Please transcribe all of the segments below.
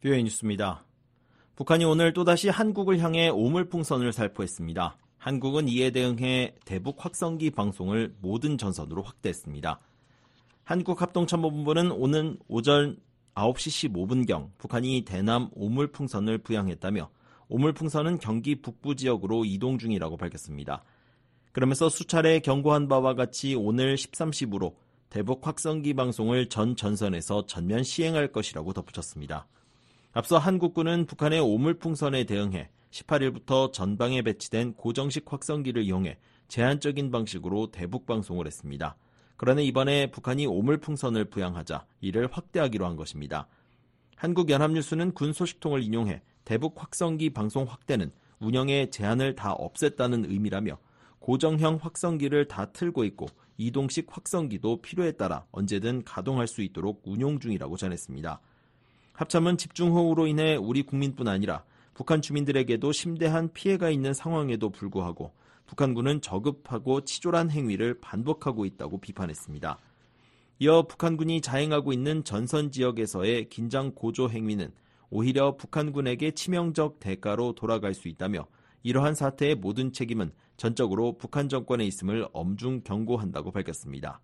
뷰의 뉴스입니다. 북한이 오늘 또다시 한국을 향해 오물풍선을 살포했습니다. 한국은 이에 대응해 대북 확성기 방송을 모든 전선으로 확대했습니다. 한국합동참모본부는 오는 오전 9시 15분경 북한이 대남 오물풍선을 부양했다며 오물풍선은 경기 북부 지역으로 이동 중이라고 밝혔습니다. 그러면서 수차례 경고한 바와 같이 오늘 13시부로 대북 확성기 방송을 전 전선에서 전면 시행할 것이라고 덧붙였습니다. 앞서 한국군은 북한의 오물풍선에 대응해 18일부터 전방에 배치된 고정식 확성기를 이용해 제한적인 방식으로 대북 방송을 했습니다. 그러나 이번에 북한이 오물풍선을 부양하자 이를 확대하기로 한 것입니다. 한국연합뉴스는 군 소식통을 인용해 대북 확성기 방송 확대는 운영에 제한을 다 없앴다는 의미라며 고정형 확성기를 다 틀고 있고 이동식 확성기도 필요에 따라 언제든 가동할 수 있도록 운용 중이라고 전했습니다. 합참은 집중호우로 인해 우리 국민뿐 아니라 북한 주민들에게도 심대한 피해가 있는 상황에도 불구하고 북한군은 저급하고 치졸한 행위를 반복하고 있다고 비판했습니다. 이어 북한군이 자행하고 있는 전선 지역에서의 긴장 고조 행위는 오히려 북한군에게 치명적 대가로 돌아갈 수 있다며 이러한 사태의 모든 책임은 전적으로 북한 정권에 있음을 엄중 경고한다고 밝혔습니다.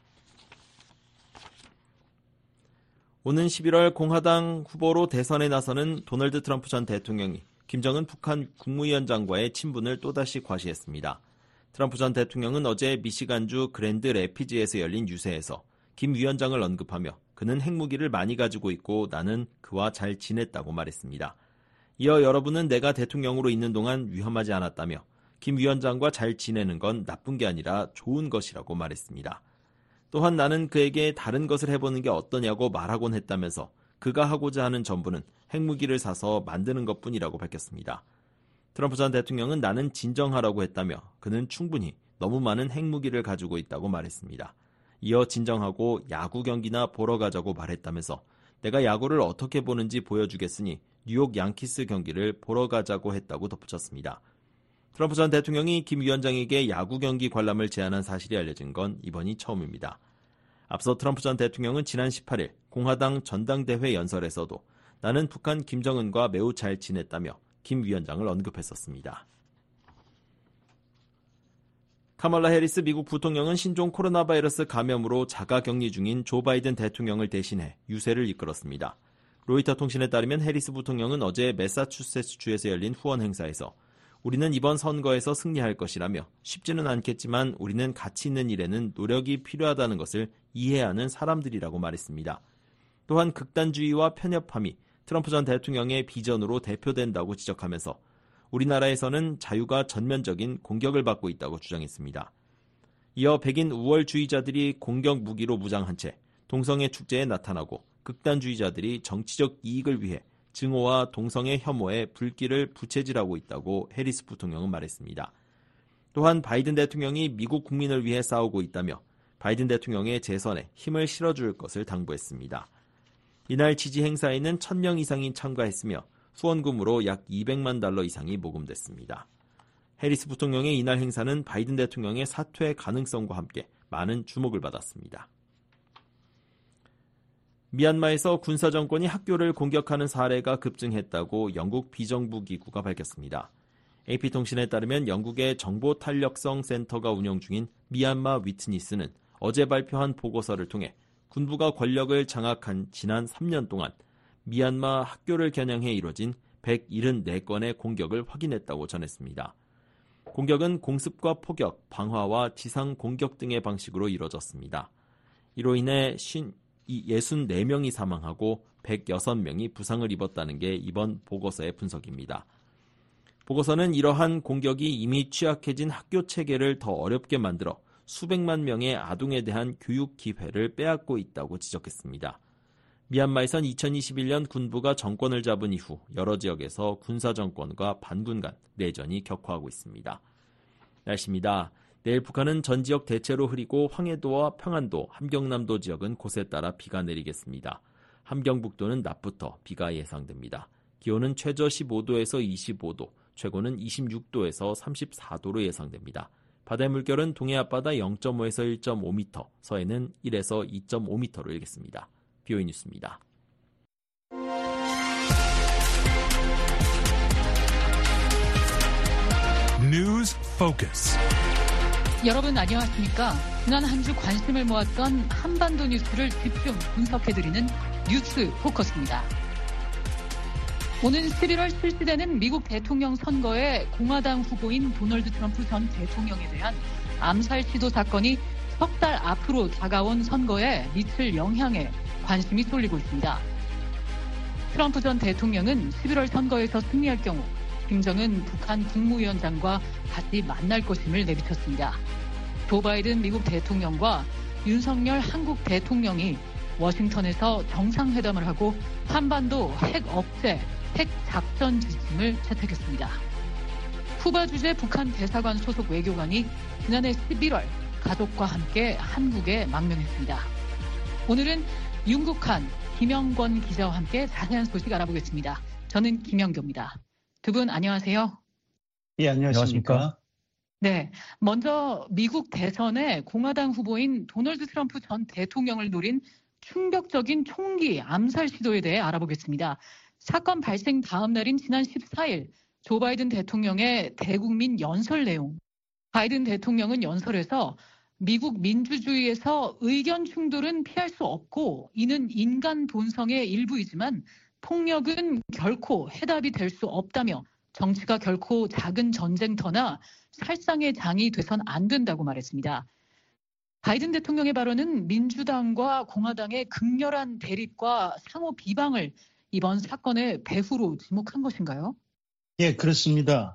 오는 11월 공화당 후보로 대선에 나서는 도널드 트럼프 전 대통령이 김정은 북한 국무위원장과의 친분을 또다시 과시했습니다. 트럼프 전 대통령은 어제 미시간주 그랜드 래피즈에서 열린 유세에서 김 위원장을 언급하며 그는 핵무기를 많이 가지고 있고 나는 그와 잘 지냈다고 말했습니다. 이어 여러분은 내가 대통령으로 있는 동안 위험하지 않았다며 김 위원장과 잘 지내는 건 나쁜 게 아니라 좋은 것이라고 말했습니다. 또한 나는 그에게 다른 것을 해보는 게 어떠냐고 말하곤 했다면서 그가 하고자 하는 전부는 핵무기를 사서 만드는 것뿐이라고 밝혔습니다. 트럼프 전 대통령은 나는 진정하라고 했다며 그는 충분히 너무 많은 핵무기를 가지고 있다고 말했습니다. 이어 진정하고 야구 경기나 보러 가자고 말했다면서 내가 야구를 어떻게 보는지 보여주겠으니 뉴욕 양키스 경기를 보러 가자고 했다고 덧붙였습니다. 트럼프 전 대통령이 김 위원장에게 야구 경기 관람을 제안한 사실이 알려진 건 이번이 처음입니다. 앞서 트럼프 전 대통령은 지난 18일 공화당 전당대회 연설에서도 나는 북한 김정은과 매우 잘 지냈다며 김 위원장을 언급했었습니다. 카멀라 해리스 미국 부통령은 신종 코로나 바이러스 감염으로 자가격리 중인 조 바이든 대통령을 대신해 유세를 이끌었습니다. 로이터 통신에 따르면 해리스 부통령은 어제 매사추세츠주에서 열린 후원 행사에서 우리는 이번 선거에서 승리할 것이라며 쉽지는 않겠지만 우리는 가치 있는 일에는 노력이 필요하다는 것을 이해하는 사람들이라고 말했습니다. 또한 극단주의와 편협함이 트럼프 전 대통령의 비전으로 대표된다고 지적하면서 우리나라에서는 자유가 전면적인 공격을 받고 있다고 주장했습니다. 이어 백인 우월주의자들이 공격 무기로 무장한 채 동성애 축제에 나타나고 극단주의자들이 정치적 이익을 위해 증오와 동성애 혐오에 불길을 부채질하고 있다고 해리스 부통령은 말했습니다. 또한 바이든 대통령이 미국 국민을 위해 싸우고 있다며 바이든 대통령의 재선에 힘을 실어줄 것을 당부했습니다. 이날 지지 행사에는 1,000명 이상이 참가했으며 후원금으로 약 $200만 이상이 모금됐습니다. 해리스 부통령의 이날 행사는 바이든 대통령의 사퇴 가능성과 함께 많은 주목을 받았습니다. 미얀마에서 군사정권이 학교를 공격하는 사례가 급증했다고 영국 비정부 기구가 밝혔습니다. AP통신에 따르면 영국의 정보탄력성 센터가 운영 중인 미얀마 위트니스는 어제 발표한 보고서를 통해 군부가 권력을 장악한 지난 3년 동안 미얀마 학교를 겨냥해 이뤄진 174건의 공격을 확인했다고 전했습니다. 공격은 공습과 포격, 방화와 지상 공격 등의 방식으로 이뤄졌습니다. 이로 인해 64명이 사망하고 106명이 부상을 입었다는 게 이번 보고서의 분석입니다. 보고서는 이러한 공격이 이미 취약해진 학교 체계를 더 어렵게 만들어 수백만 명의 아동에 대한 교육 기회를 빼앗고 있다고 지적했습니다. 미얀마에선 2021년 군부가 정권을 잡은 이후 여러 지역에서 군사정권과 반군 간 내전이 격화하고 있습니다. 날씨입니다. 내일 북한은 전 지역 대체로 흐리고 황해도와 평안도, 함경남도 지역은 곳에 따라 비가 내리겠습니다. 함경북도는 낮부터 비가 예상됩니다. 기온은 최저 15도에서 25도, 최고는 26도에서 34도로 예상됩니다. 바다의 물결은 동해 앞바다 0.5에서 1.5m, 서해는 1에서 2.5m로 일겠습니다. 뷰의 뉴스입니다. News Focus. 여러분 안녕하십니까? 지난 한 주 관심을 모았던 한반도 뉴스를 집중 분석해드리는 뉴스 포커스입니다. 오는 11월 실시되는 미국 대통령 선거에 공화당 후보인 도널드 트럼프 전 대통령에 대한 암살 시도 사건이 석 달 앞으로 다가온 선거에 미칠 영향에 관심이 쏠리고 있습니다. 트럼프 전 대통령은 11월 선거에서 승리할 경우 김정은 북한 국무위원장과 다시 만날 것임을 내비쳤습니다. 조 바이든 미국 대통령과 윤석열 한국 대통령이 워싱턴에서 정상회담을 하고 한반도 핵 억제, 핵 작전 지침을 채택했습니다. 쿠바 주재 북한 대사관 소속 외교관이 지난해 11월 가족과 함께 한국에 망명했습니다. 오늘은 윤국한, 김영권 기자와 함께 자세한 소식 알아보겠습니다. 저는 김영교입니다. 두 분 안녕하세요. 예, 안녕하십니까? 네, 먼저 미국 대선에 공화당 후보인 도널드 트럼프 전 대통령을 노린 충격적인 총기 암살 시도에 대해 알아보겠습니다. 사건 발생 다음 날인 지난 14일 조 바이든 대통령의 대국민 연설 내용. 바이든 대통령은 연설에서 미국 민주주의에서 의견 충돌은 피할 수 없고 이는 인간 본성의 일부이지만 폭력은 결코 해답이 될 수 없다며 정치가 결코 작은 전쟁터나 살상의 장이 돼선 안 된다고 말했습니다. 바이든 대통령의 발언은 민주당과 공화당의 극렬한 대립과 상호 비방을 이번 사건의 배후로 지목한 것인가요? 예, 그렇습니다.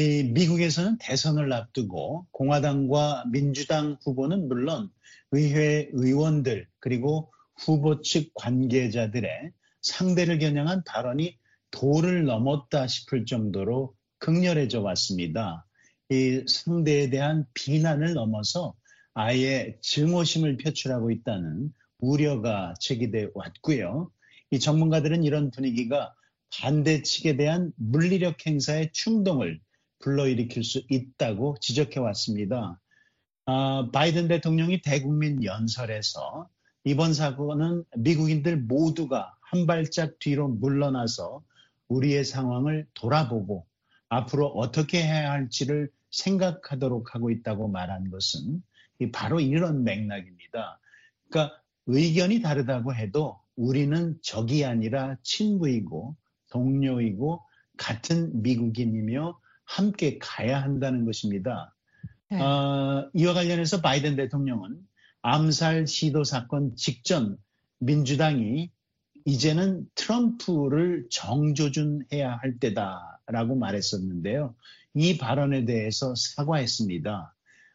미국에서는 대선을 앞두고 공화당과 민주당 후보는 물론 의회 의원들 그리고 후보 측 관계자들의 상대를 겨냥한 발언이 도를 넘었다 싶을 정도로 극렬해져 왔습니다. 이 상대에 대한 비난을 넘어서 아예 증오심을 표출하고 있다는 우려가 제기돼 왔고요. 이 전문가들은 이런 분위기가 반대 측에 대한 물리력 행사의 충동을 불러일으킬 수 있다고 지적해 왔습니다. 바이든 대통령이 대국민 연설에서 이번 사건은 미국인들 모두가 한 발짝 뒤로 물러나서 우리의 상황을 돌아보고 앞으로 어떻게 해야 할지를 생각하도록 하고 있다고 말한 것은 바로 이런 맥락입니다. 그러니까 의견이 다르다고 해도 우리는 적이 아니라 친구이고 동료이고 같은 미국인이며 함께 가야 한다는 것입니다. 네. 이와 관련해서 바이든 대통령은 암살 시도 사건 직전 민주당이 이제는 트럼프를 정조준해야 할 때다라고 말했었는데요. 이 발언에 대해서 사과했습니다.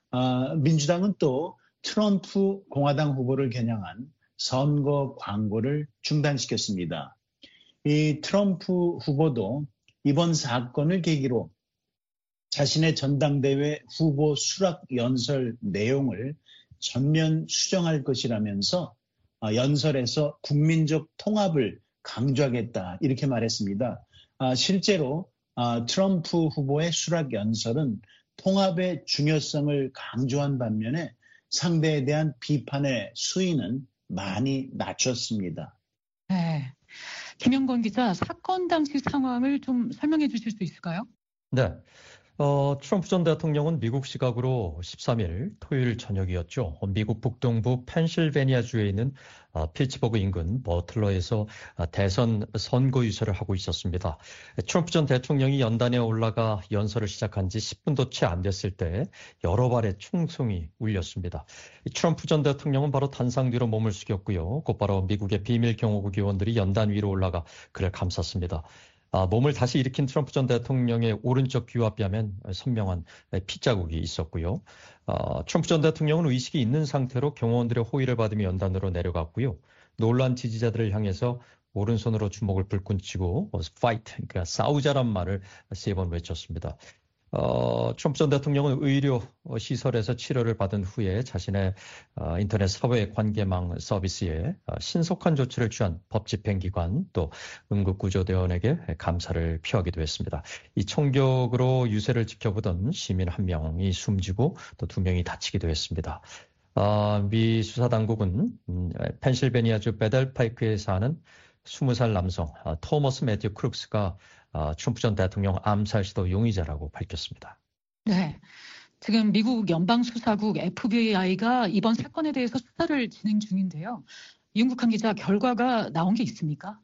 민주당은 또 트럼프 공화당 후보를 겨냥한 선거 광고를 중단시켰습니다. 이 트럼프 후보도 이번 사건을 계기로 자신의 전당대회 후보 수락 연설 내용을 전면 수정할 것이라면서 연설에서 국민적 통합을 강조하겠다 이렇게 말했습니다. 실제로 트럼프 후보의 수락 연설은 통합의 중요성을 강조한 반면에 상대에 대한 비판의 수위는 많이 낮췄습니다. 네, 김영권 기자, 사건 당시 상황을 좀 설명해 주실 수 있을까요? 네. 트럼프 전 대통령은 미국 시각으로 13일 토요일 저녁이었죠. 미국 북동부 펜실베니아주에 있는 피츠버그 인근 버틀러에서 대선 선거 유세를 하고 있었습니다. 트럼프 전 대통령이 연단에 올라가 연설을 시작한 지 10분도 채 안 됐을 때 여러 발의 총성이 울렸습니다. 트럼프 전 대통령은 바로 단상 뒤로 몸을 숙였고요. 곧바로 미국의 비밀 경호국 요원들이 연단 위로 올라가 그를 감쌌습니다. 몸을 다시 일으킨 트럼프 전 대통령의 오른쪽 귀와 뺨엔 선명한 피자국이 있었고요. 트럼프 전 대통령은 의식이 있는 상태로 경호원들의 호의를 받으며 연단으로 내려갔고요. 놀란 지지자들을 향해서 오른손으로 주먹을 불끈 쥐고 fight, 그러니까 싸우자란 말을 3번 외쳤습니다. 트럼프 전 대통령은 의료 시설에서 치료를 받은 후에 자신의 인터넷 사회 관계망 서비스에 신속한 조치를 취한 법 집행기관 또 응급구조대원에게 감사를 표하기도 했습니다. 이 총격으로 유세를 지켜보던 시민 1명이 숨지고 또 2명이 다치기도 했습니다. 미 수사당국은 펜실베니아주 베델파이크에 사는 20살 남성 토머스 매튜 크룩스가 트럼프 전 대통령 암살 시도 용의자라고 밝혔습니다. 네. 지금 미국 연방수사국 FBI가 이번 사건에 대해서 수사를 진행 중인데요. 이윤국한 기자, 결과가 나온 게 있습니까?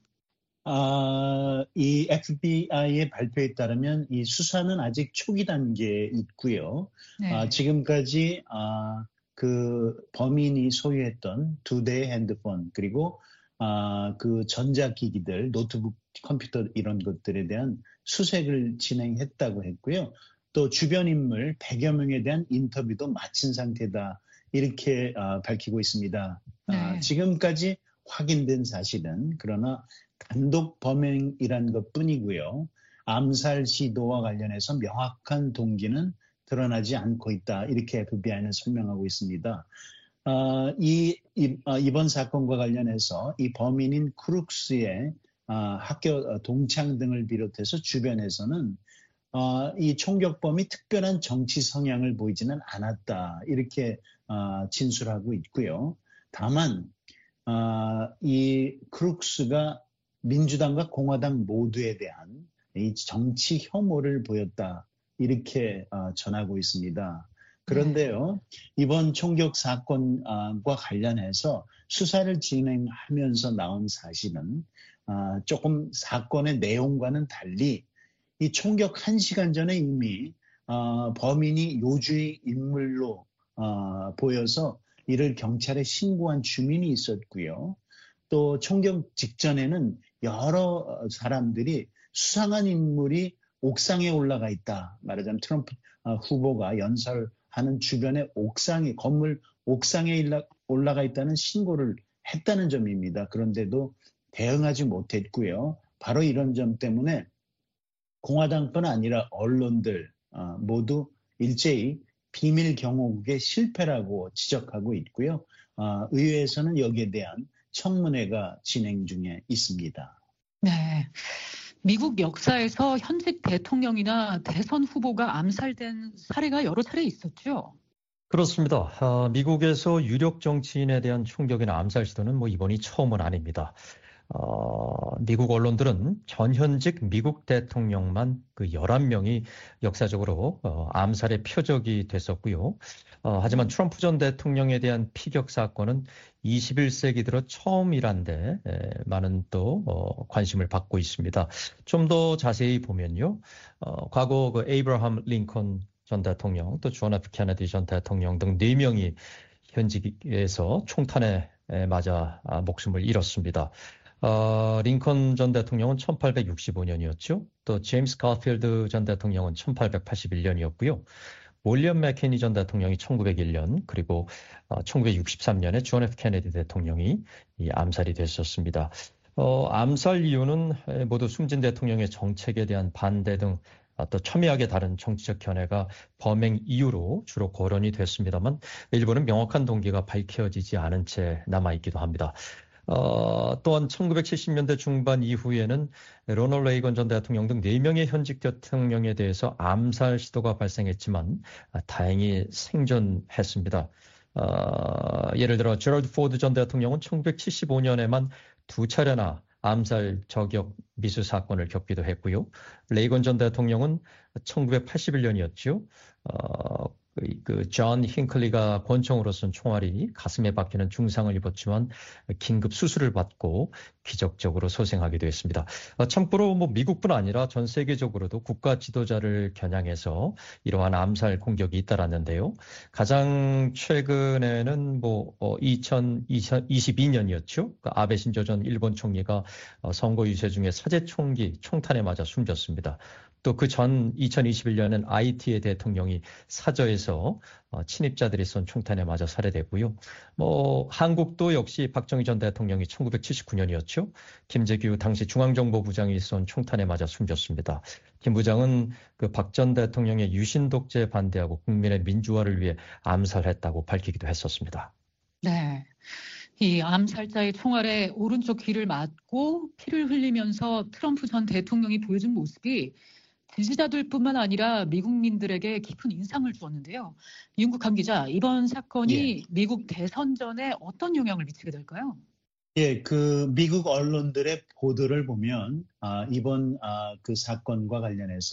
이 FBI의 발표에 따르면 이 수사는 아직 초기 단계에 있고요. 네. 지금까지 그 범인이 소유했던 2대의 핸드폰 그리고 그 전자기기들, 노트북, 컴퓨터 이런 것들에 대한 수색을 진행했다고 했고요. 또 주변 인물 100여 명에 대한 인터뷰도 마친 상태다. 이렇게 밝히고 있습니다. 네. 지금까지 확인된 사실은 그러나 단독 범행이란 것뿐이고요. 암살 시도와 관련해서 명확한 동기는 드러나지 않고 있다. 이렇게 FBI는 설명하고 있습니다. 이번 사건과 관련해서 이 범인인 크룩스의 학교 동창 등을 비롯해서 주변에서는 이 총격범이 특별한 정치 성향을 보이지는 않았다. 이렇게 진술하고 있고요. 다만 이 크룩스가 민주당과 공화당 모두에 대한 이 정치 혐오를 보였다. 이렇게 전하고 있습니다. 그런데요, 이번 총격 사건과 관련해서 수사를 진행하면서 나온 사실은 조금 사건의 내용과는 달리 이 총격 1시간 전에 이미 범인이 요주의 인물로 보여서 이를 경찰에 신고한 주민이 있었고요. 또 총격 직전에는 여러 사람들이 수상한 인물이 옥상에 올라가 있다. 말하자면 트럼프 후보가 연설하는 주변의 건물 옥상에 올라가 있다는 신고를 했다는 점입니다. 그런데도 대응하지 못했고요. 바로 이런 점 때문에 공화당뿐 아니라 언론들 모두 일제히 비밀 경호국의 실패라고 지적하고 있고요. 의회에서는 여기에 대한 청문회가 진행 중에 있습니다. 네. 미국 역사에서 현직 대통령이나 대선 후보가 암살된 사례가 여러 차례 있었죠. 그렇습니다. 미국에서 유력 정치인에 대한 총격이나 암살 시도는 이번이 처음은 아닙니다. 미국 언론들은 전현직 미국 대통령만 그 11명이 역사적으로 암살의 표적이 됐었고요. 하지만 트럼프 전 대통령에 대한 피격 사건은 21세기 들어 처음이란데 많은 또 관심을 받고 있습니다. 좀 더 자세히 보면요. 과거 그 에이브러함 링컨 전 대통령, 또 존 F 케네디 전 대통령 등 4명이 현직에서 총탄에 맞아 목숨을 잃었습니다. 링컨 전 대통령은 1865년이었죠. 또 제임스 가필드 전 대통령은 1881년이었고요. 윌리엄 맥케니 전 대통령이 1901년, 그리고 1963년에 존 F 케네디 대통령이 암살이 됐었습니다. 암살 이유는 모두 숨진 대통령의 정책에 대한 반대 등 또 첨예하게 다른 정치적 견해가 범행 이유로 주로 거론이 됐습니다만 일부는 명확한 동기가 밝혀지지 않은 채 남아있기도 합니다. 또한 1970년대 중반 이후에는 로널드 레이건 전 대통령 등 4명의 현직 대통령에 대해서 암살 시도가 발생했지만 다행히 생존했습니다. 예를 들어 제럴드 포드 전 대통령은 1975년에만 2차례나 암살 저격 미수 사건을 겪기도 했고요. 레이건 전 대통령은 1981년이었죠. 존 힝클리가 권총으로 쏜 총알이 가슴에 박히는 중상을 입었지만 긴급 수술을 받고 기적적으로 소생하기도 했습니다. 참고로 미국뿐 아니라 전 세계적으로도 국가 지도자를 겨냥해서 이러한 암살 공격이 잇따랐는데요. 가장 최근에는 2022년이었죠. 아베 신조 전 일본 총리가 선거 유세 중에 사제 총기 총탄에 맞아 숨졌습니다. 또 그 전 2021년엔 IT의 대통령이 사저에서 친입자들이 쏜 총탄에 맞아 살해됐고요. 한국도 역시 박정희 전 대통령이 1979년이었죠. 김재규 당시 중앙정보부장이 쏜 총탄에 맞아 숨졌습니다. 김 부장은 그 박 전 대통령의 유신 독재에 반대하고 국민의 민주화를 위해 암살했다고 밝히기도 했었습니다. 네. 이 암살자의 총알에 오른쪽 귀를 맞고 피를 흘리면서 트럼프 전 대통령이 보여준 모습이 지지자들뿐만 아니라 미국민들에게 깊은 인상을 주었는데요. 이윤국한 기자, 이번 사건이 미국 대선전에 어떤 영향을 미치게 될까요? 그 미국 언론들의 보도를 보면 이번 그 사건과 관련해서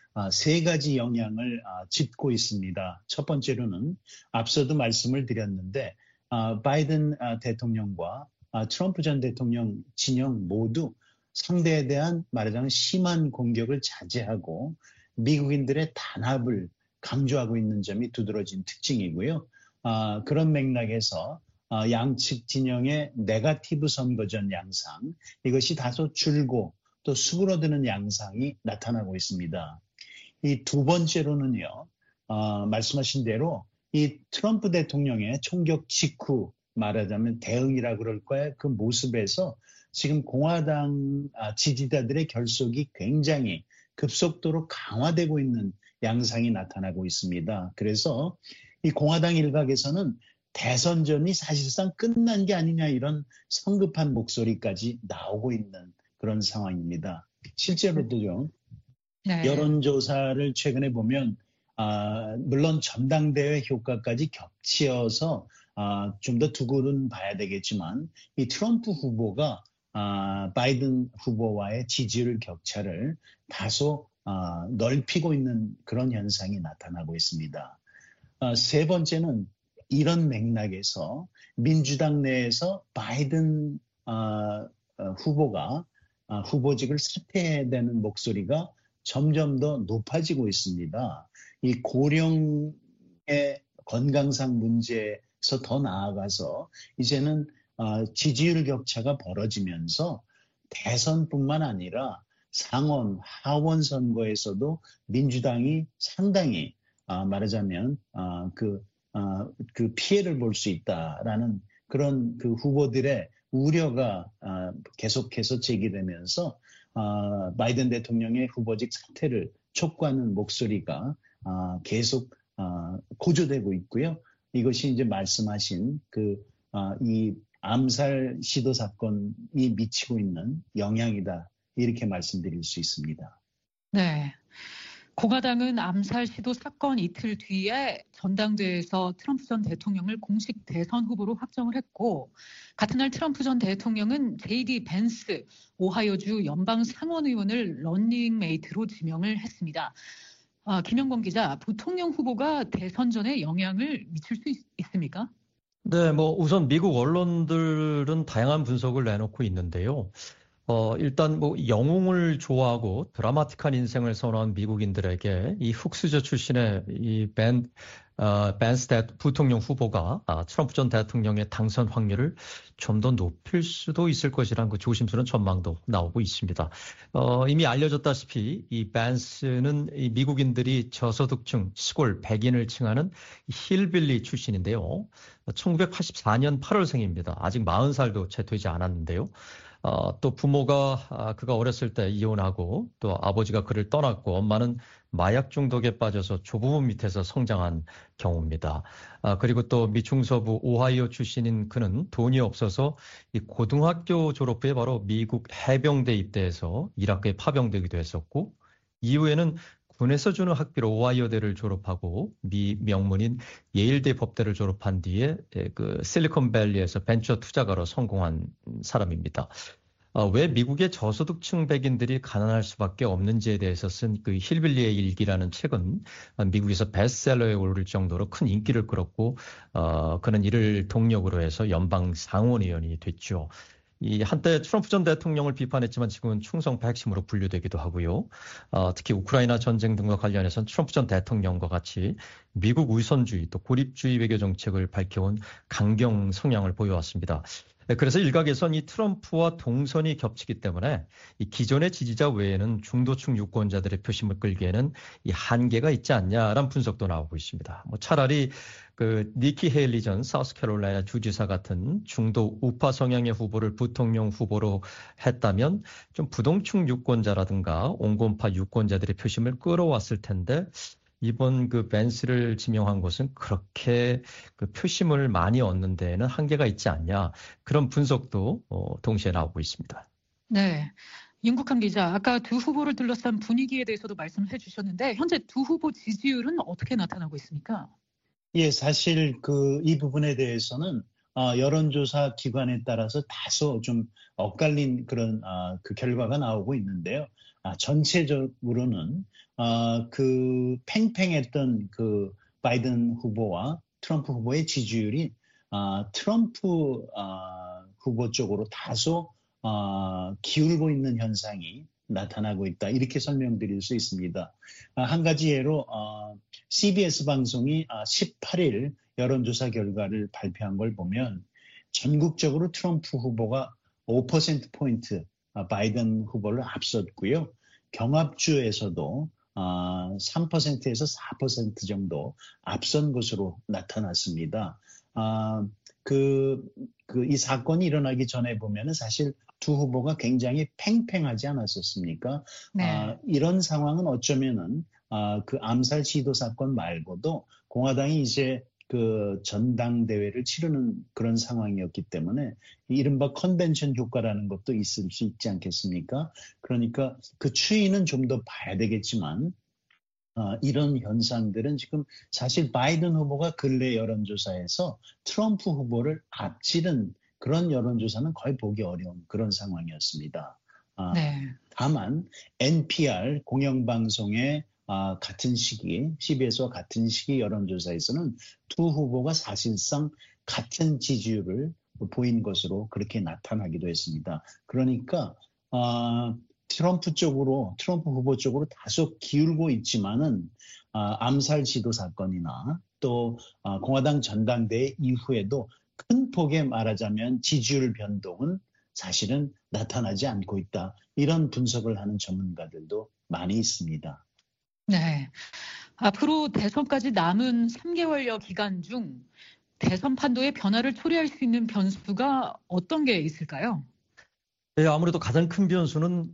세 가지 영향을 짚고 있습니다. 첫 번째로는 앞서도 말씀을 드렸는데 바이든 대통령과 트럼프 전 대통령 진영 모두 상대에 대한 말하자면 심한 공격을 자제하고 미국인들의 단합을 강조하고 있는 점이 두드러진 특징이고요. 그런 맥락에서 양측 진영의 네거티브 선거전 양상, 이것이 다소 줄고 또 수그러드는 양상이 나타나고 있습니다. 이 두 번째로는요, 말씀하신 대로 이 트럼프 대통령의 총격 직후 말하자면 대응이라 그럴 거예요. 그 모습에서 지금 공화당 지지자들의 결속이 굉장히 급속도로 강화되고 있는 양상이 나타나고 있습니다. 그래서 이 공화당 일각에서는 대선전이 사실상 끝난 게 아니냐 이런 성급한 목소리까지 나오고 있는 그런 상황입니다. 실제로도요. 네. 여론조사를 최근에 보면 물론 전당대회 효과까지 겹치어서 좀 더 두고는 봐야 되겠지만 이 트럼프 후보가 바이든 후보와의 지지율 격차를 다소 넓히고 있는 그런 현상이 나타나고 있습니다. 세 번째는 이런 맥락에서 민주당 내에서 바이든 후보가 후보직을 사퇴해야 되는 목소리가 점점 더 높아지고 있습니다. 이 고령의 건강상 문제에서 더 나아가서 이제는 지지율 격차가 벌어지면서 대선뿐만 아니라 상원, 하원 선거에서도 민주당이 상당히 말하자면 그 피해를 볼 수 있다라는 그런 그 후보들의 우려가 계속해서 제기되면서 바이든 대통령의 후보직 사퇴를 촉구하는 목소리가 계속 고조되고 있고요. 이것이 이제 말씀하신 이 암살 시도 사건이 미치고 있는 영향이다. 이렇게 말씀드릴 수 있습니다. 네. 공화당은 암살 시도 사건 이틀 뒤에 전당대회에서 트럼프 전 대통령을 공식 대선 후보로 확정을 했고 같은 날 트럼프 전 대통령은 JD 벤스 오하이오주 연방 상원의원을 러닝메이트로 지명을 했습니다. 김영권 기자, 부통령 후보가 대선전에 영향을 미칠 수 있습니까? 네, 우선 미국 언론들은 다양한 분석을 내놓고 있는데요. 일단 영웅을 좋아하고 드라마틱한 인생을 선호한 미국인들에게 이 흑수저 출신의 이 벤스 부통령 후보가 트럼프 전 대통령의 당선 확률을 좀 더 높일 수도 있을 것이라는 그 조심스러운 전망도 나오고 있습니다. 이미 알려졌다시피 이 벤스는 이 미국인들이 저소득층 시골 백인을 칭하는 힐빌리 출신인데요. 1984년 8월생입니다. 아직 40살도 채 되지 않았는데요. 또 부모가 그가 어렸을 때 이혼하고 또 아버지가 그를 떠났고 엄마는 마약 중독에 빠져서 조부모 밑에서 성장한 경우입니다. 그리고 또 미 중서부 오하이오 출신인 그는 돈이 없어서 이 고등학교 졸업 후에 바로 미국 해병대 입대해서 이라크에 파병되기도 했었고 이후에는 군에서 주는 학비로 오하이오대를 졸업하고 미 명문인 예일대 법대를 졸업한 뒤에 그 실리콘밸리에서 벤처 투자가로 성공한 사람입니다. 왜 미국의 저소득층 백인들이 가난할 수밖에 없는지에 대해서 쓴 그 힐빌리의 일기라는 책은 미국에서 베스트셀러에 오를 정도로 큰 인기를 끌었고 그는 이를 동력으로 해서 연방 상원의원이 됐죠. 이 한때 트럼프 전 대통령을 비판했지만 지금은 충성파 핵심으로 분류되기도 하고요. 특히 우크라이나 전쟁 등과 관련해서는 트럼프 전 대통령과 같이 미국 우선주의 또 고립주의 외교 정책을 밝혀온 강경 성향을 보여왔습니다. 그래서 일각에선 이 트럼프와 동선이 겹치기 때문에 이 기존의 지지자 외에는 중도층 유권자들의 표심을 끌기에는 이 한계가 있지 않냐라는 분석도 나오고 있습니다. 차라리 그 니키 헤일리 전 사우스캐롤라이나 주지사 같은 중도 우파 성향의 후보를 부통령 후보로 했다면 좀 부동층 유권자라든가 온건파 유권자들의 표심을 끌어왔을 텐데 이번 그 벤스를 지명한 것은 그렇게 그 표심을 많이 얻는 데에는 한계가 있지 않냐 그런 분석도 동시에 나오고 있습니다. 네. 윤국한 기자, 아까 두 후보를 둘러싼 분위기에 대해서도 말씀해 주셨는데 현재 두 후보 지지율은 어떻게 나타나고 있습니까? 예, 사실 이 부분에 대해서는 여론조사 기관에 따라서 다소 좀 엇갈린 그런 그 결과가 나오고 있는데요. 전체적으로는 그 팽팽했던 그 바이든 후보와 트럼프 후보의 지지율이 트럼프 후보 쪽으로 다소 기울고 있는 현상이 나타나고 있다. 이렇게 설명드릴 수 있습니다. 한 가지 예로 CBS 방송이 18일 여론조사 결과를 발표한 걸 보면 전국적으로 트럼프 후보가 5%포인트 바이든 후보를 앞섰고요. 경합주에서도 3%에서 4% 정도 앞선 것으로 나타났습니다. 이 사건이 일어나기 전에 보면은 사실 두 후보가 굉장히 팽팽하지 않았었습니까? 네. 이런 상황은 어쩌면은 그 암살 시도 사건 말고도 공화당이 이제 그 전당대회를 치르는 그런 상황이었기 때문에 이른바 컨벤션 효과라는 것도 있을 수 있지 않겠습니까? 그러니까 그 추이는 좀 더 봐야 되겠지만 이런 현상들은 지금 사실 바이든 후보가 근래 여론조사에서 트럼프 후보를 앞지른 그런 여론조사는 거의 보기 어려운 그런 상황이었습니다. 네. 다만 NPR 공영방송의 같은 시기, CBS와 같은 시기 여론조사에서는 두 후보가 사실상 같은 지지율을 보인 것으로 그렇게 나타나기도 했습니다. 그러니까 트럼프 후보 쪽으로 다소 기울고 있지만은 암살 시도 사건이나 또 공화당 전당대회 이후에도 큰 폭의 말하자면 지지율 변동은 사실은 나타나지 않고 있다. 이런 분석을 하는 전문가들도 많이 있습니다. 네. 앞으로 대선까지 남은 3개월여 기간 중 대선 판도의 변화를 초래할 수 있는 변수가 어떤 게 있을까요? 네, 아무래도 가장 큰 변수는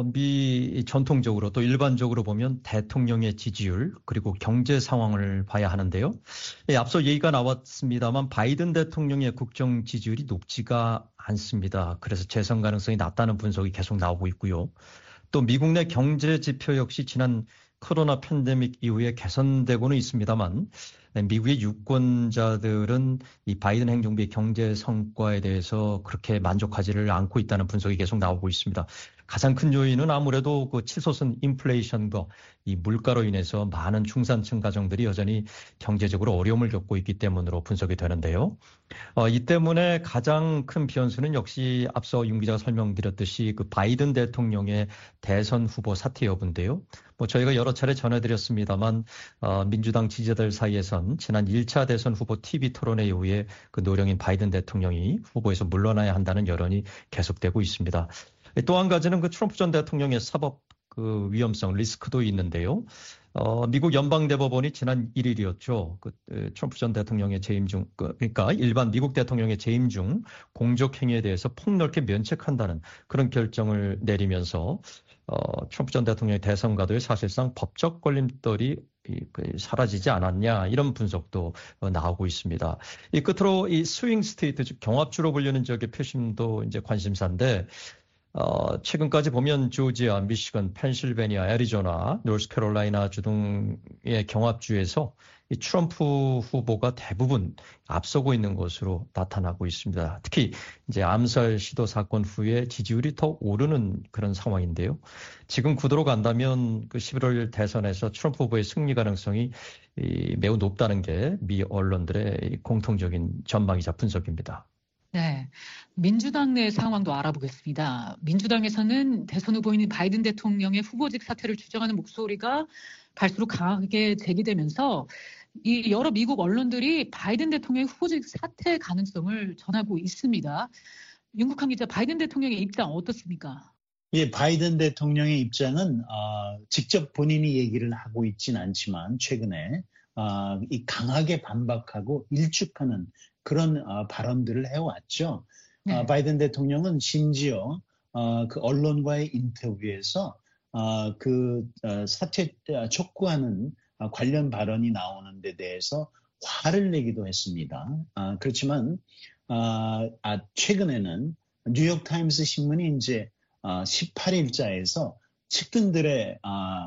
전통적으로 또 일반적으로 보면 대통령의 지지율 그리고 경제 상황을 봐야 하는데요. 앞서 얘기가 나왔습니다만 바이든 대통령의 국정 지지율이 높지가 않습니다. 그래서 재선 가능성이 낮다는 분석이 계속 나오고 있고요. 또 미국 내 경제 지표 역시 지난 코로나 팬데믹 이후에 개선되고는 있습니다만 미국의 유권자들은 이 바이든 행정부의 경제 성과에 대해서 그렇게 만족하지를 않고 있다는 분석이 계속 나오고 있습니다. 가장 큰 요인은 아무래도 그 치솟은 인플레이션과 이 물가로 인해서 많은 중산층 가정들이 여전히 경제적으로 어려움을 겪고 있기 때문으로 분석이 되는데요. 이 때문에 가장 큰 변수는 역시 앞서 윤 기자가 설명드렸듯이 그 바이든 대통령의 대선 후보 사퇴 여부인데요. 저희가 여러 차례 전해드렸습니다만 민주당 지지자들 사이에선 지난 1차 대선 후보 TV 토론회 이후에 그 노령인 바이든 대통령이 후보에서 물러나야 한다는 여론이 계속되고 있습니다. 또 한 가지는 그 트럼프 전 대통령의 사법 그 위험성 리스크도 있는데요. 미국 연방대법원이 지난 1일이었죠. 트럼프 전 대통령의 재임 중, 그러니까 일반 미국 대통령의 재임 중 공적 행위에 대해서 폭넓게 면책한다는 그런 결정을 내리면서 트럼프 전 대통령의 대선 가도에 사실상 법적 걸림돌이 사라지지 않았냐 이런 분석도 나오고 있습니다. 이 끝으로 이 스윙 스테이트 즉 경합주로 불리는 지역의 표심도 이제 관심사인데. 최근까지 보면 조지아, 미시건, 펜실베니아, 애리조나, 노스캐롤라이나 주 등의 경합주에서 이 트럼프 후보가 대부분 앞서고 있는 것으로 나타나고 있습니다. 특히 이제 암살 시도 사건 후에 지지율이 더 오르는 그런 상황인데요. 지금 구도로 간다면 그 11월 대선에서 트럼프 후보의 승리 가능성이 매우 높다는 게 미 언론들의 공통적인 전망이자 분석입니다. 네, 민주당 내 상황도 알아보겠습니다. 민주당에서는 대선 후보인 바이든 대통령의 후보직 사퇴를 주장하는 목소리가 갈수록 강하게 제기되면서 이 여러 미국 언론들이 바이든 대통령의 후보직 사퇴 가능성을 전하고 있습니다. 윤국한 기자, 바이든 대통령의 입장 어떻습니까? 예, 바이든 대통령의 입장은 직접 본인이 얘기를 하고 있진 않지만 최근에 이 강하게 반박하고 일축하는 그런 발언들을 해왔죠. 네. 바이든 대통령은 심지어 그 언론과의 인터뷰에서 사퇴 촉구하는 관련 발언이 나오는 데 대해서 화를 내기도 했습니다. 그렇지만 최근에는 뉴욕타임스 신문이 이제 18일자에서 측근들의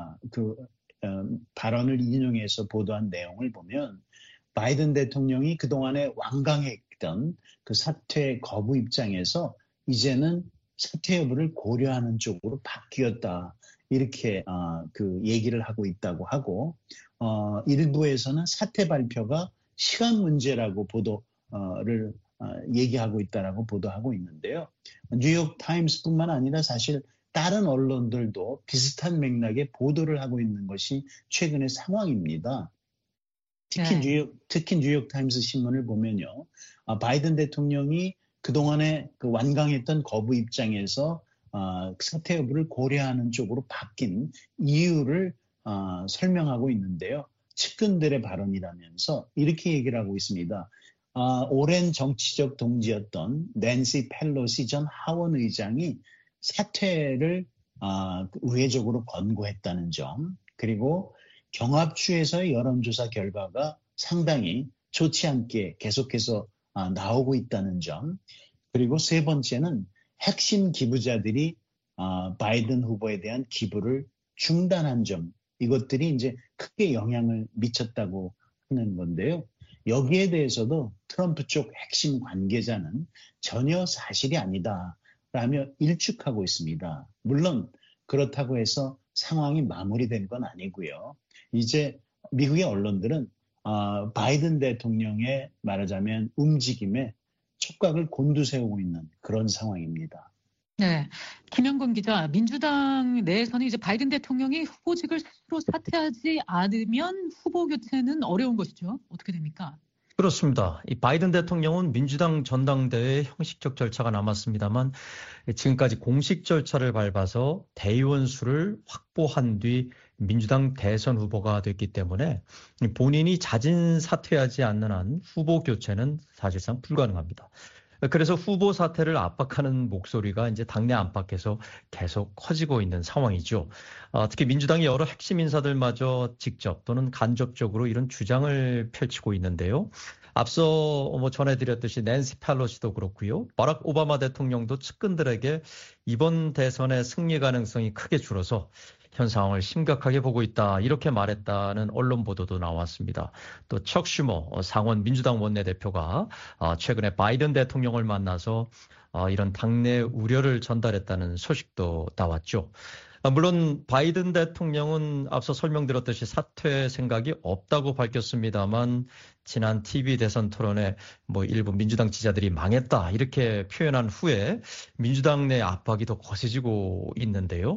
발언을 인용해서 보도한 내용을 보면 바이든 대통령이 그동안에 완강했던 그 사퇴 거부 입장에서 이제는 사퇴 여부를 고려하는 쪽으로 바뀌었다. 이렇게 그 얘기를 하고 있다고 하고 일부에서는 사퇴 발표가 시간 문제라고 보도를 얘기하고 있다라고 보도하고 있는데요. 뉴욕 타임스뿐만 아니라 사실 다른 언론들도 비슷한 맥락의 보도를 하고 있는 것이 최근의 상황입니다. 특히 뉴욕 타임스 신문을 보면요. 바이든 대통령이 그동안에 그 완강했던 거부 입장에서 사퇴 여부를 고려하는 쪽으로 바뀐 이유를 설명하고 있는데요. 측근들의 발언이라면서 이렇게 얘기를 하고 있습니다. 오랜 정치적 동지였던 낸시 펠로시 전 하원 의장이 사퇴를 우회적으로 권고했다는 점, 그리고 경합주에서의 여론조사 결과가 상당히 좋지 않게 계속해서 나오고 있다는 점, 그리고 세 번째는 핵심 기부자들이 바이든 후보에 대한 기부를 중단한 점, 이것들이 이제 크게 영향을 미쳤다고 하는 건데요. 여기에 대해서도 트럼프 쪽 핵심 관계자는 전혀 사실이 아니다라며 일축하고 있습니다. 물론 그렇다고 해서 상황이 마무리된 건 아니고요. 이제 미국의 언론들은 바이든 대통령의 말하자면 움직임에 촉각을 곤두세우고 있는 그런 상황입니다. 네, 김영건 기자, 민주당 내에서는 이제 바이든 대통령이 후보직을 스스로 사퇴하지 않으면 후보 교체는 어려운 것이죠. 어떻게 됩니까? 그렇습니다. 이 바이든 대통령은 민주당 전당대회 형식적 절차가 남았습니다만 지금까지 공식 절차를 밟아서 대의원 수를 확보한 뒤 민주당 대선 후보가 됐기 때문에 본인이 자진 사퇴하지 않는 한 후보 교체는 사실상 불가능합니다. 그래서 후보 사퇴를 압박하는 목소리가 이제 당내 안팎에서 계속 커지고 있는 상황이죠. 특히 민주당의 여러 핵심 인사들마저 직접 또는 간접적으로 이런 주장을 펼치고 있는데요. 앞서 전해드렸듯이 낸시 펠로시도 그렇고요. 바락 오바마 대통령도 측근들에게 이번 대선의 승리 가능성이 크게 줄어서 현 상황을 심각하게 보고 있다, 이렇게 말했다는 언론 보도도 나왔습니다. 또 척 슈머 상원 민주당 원내대표가 최근에 바이든 대통령을 만나서 이런 당내 우려를 전달했다는 소식도 나왔죠. 물론 바이든 대통령은 앞서 설명드렸듯이 사퇴 생각이 없다고 밝혔습니다만 지난 TV 대선 토론에 일부 민주당 지지자들이 망했다, 이렇게 표현한 후에 민주당 내 압박이 더 거세지고 있는데요.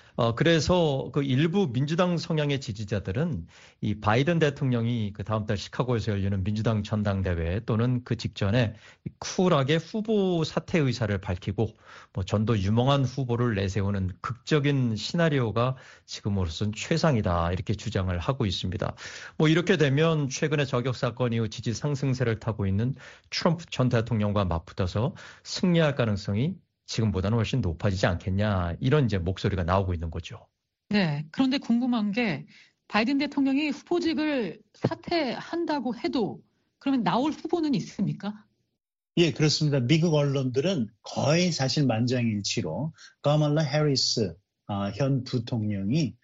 그래서 그 일부 민주당 성향의 지지자들은 이 바이든 대통령이 그 다음 달 시카고에서 열리는 민주당 전당대회 또는 그 직전에 쿨하게 후보 사퇴 의사를 밝히고 전도 유망한 후보를 내세우는 극적인 시나리오가 지금으로선 최상이다, 이렇게 주장을 하고 있습니다. 이렇게 되면 최근에 저격 사건 이후 지지 상승세를 타고 있는 트럼프 전 대통령과 맞붙어서 승리할 가능성이 지금보다는 훨씬 높아지지 않겠냐, 이런 이제 목소리가 나오고 있는 거죠. 네, 그런데 궁금한 게 바이든 대통령이 후보직을 사퇴한다고 해도 그러면 나올 후보는 있습니까? 예, 그렇습니다. 미국 언론들은 거의 사실 만장일치로 카멀라 해리스 현 부통령이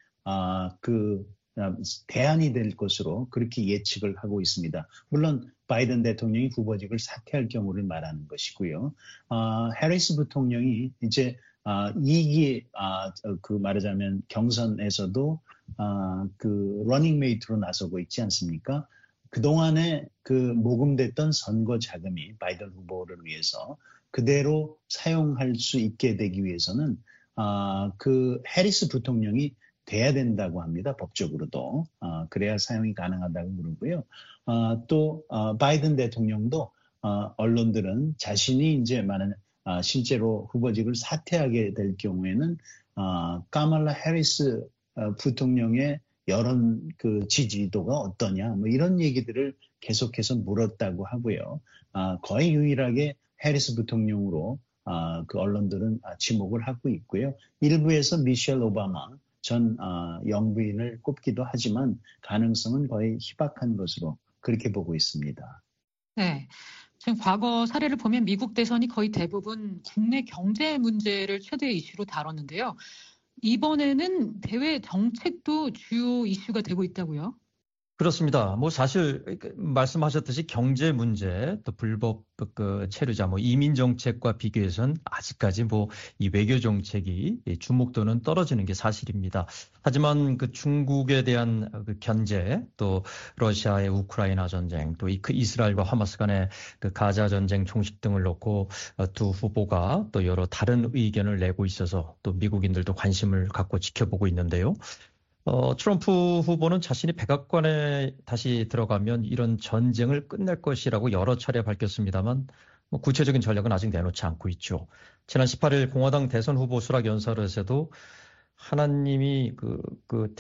대안이 될 것으로 그렇게 예측을 하고 있습니다. 물론 바이든 대통령이 후보직을 사퇴할 경우를 말하는 것이고요. 해리스 부통령이 이제 2기 말하자면 경선에서도 그 러닝메이트로 나서고 있지 않습니까? 그동안에 그 모금됐던 선거 자금이 바이든 후보를 위해서 그대로 사용할 수 있게 되기 위해서는 그 해리스 부통령이 돼야 된다고 합니다. 법적으로도. 그래야 사용이 가능하다고 그러고요. 또 바이든 대통령도 언론들은 자신이 이제 실제로 후보직을 사퇴하게 될 경우에는 카멀라 해리스 부통령의 여론 그 지지도가 어떠냐, 이런 얘기들을 계속해서 물었다고 하고요. 거의 유일하게 해리스 부통령으로 그 언론들은 지목을 하고 있고요. 일부에서 미셸 오바마 전 영부인을 꼽기도 하지만 가능성은 거의 희박한 것으로 그렇게 보고 있습니다. 네, 지금 과거 사례를 보면 미국 대선이 거의 대부분 국내 경제 문제를 최대 이슈로 다뤘는데요. 이번에는 대외 정책도 주요 이슈가 되고 있다고요? 그렇습니다. 뭐 사실 말씀하셨듯이 경제 문제, 또 불법 체류자, 뭐 이민 정책과 비교해서는 아직까지 뭐 이 외교 정책이 주목도는 떨어지는 게 사실입니다. 하지만 그 중국에 대한 그 견제, 또 러시아의 우크라이나 전쟁, 또 이스라엘과 하마스 간의 그 가자 전쟁 종식 등을 놓고 두 후보가 또 여러 다른 의견을 내고 있어서 또 미국인들도 관심을 갖고 지켜보고 있는데요. 트럼프 후보는 자신이 백악관에 다시 들어가면 이런 전쟁을 끝낼 것이라고 여러 차례 밝혔습니다만 뭐 구체적인 전략은 아직 내놓지 않고 있죠. 지난 18일 공화당 대선 후보 수락 연설에서도 하나님이 그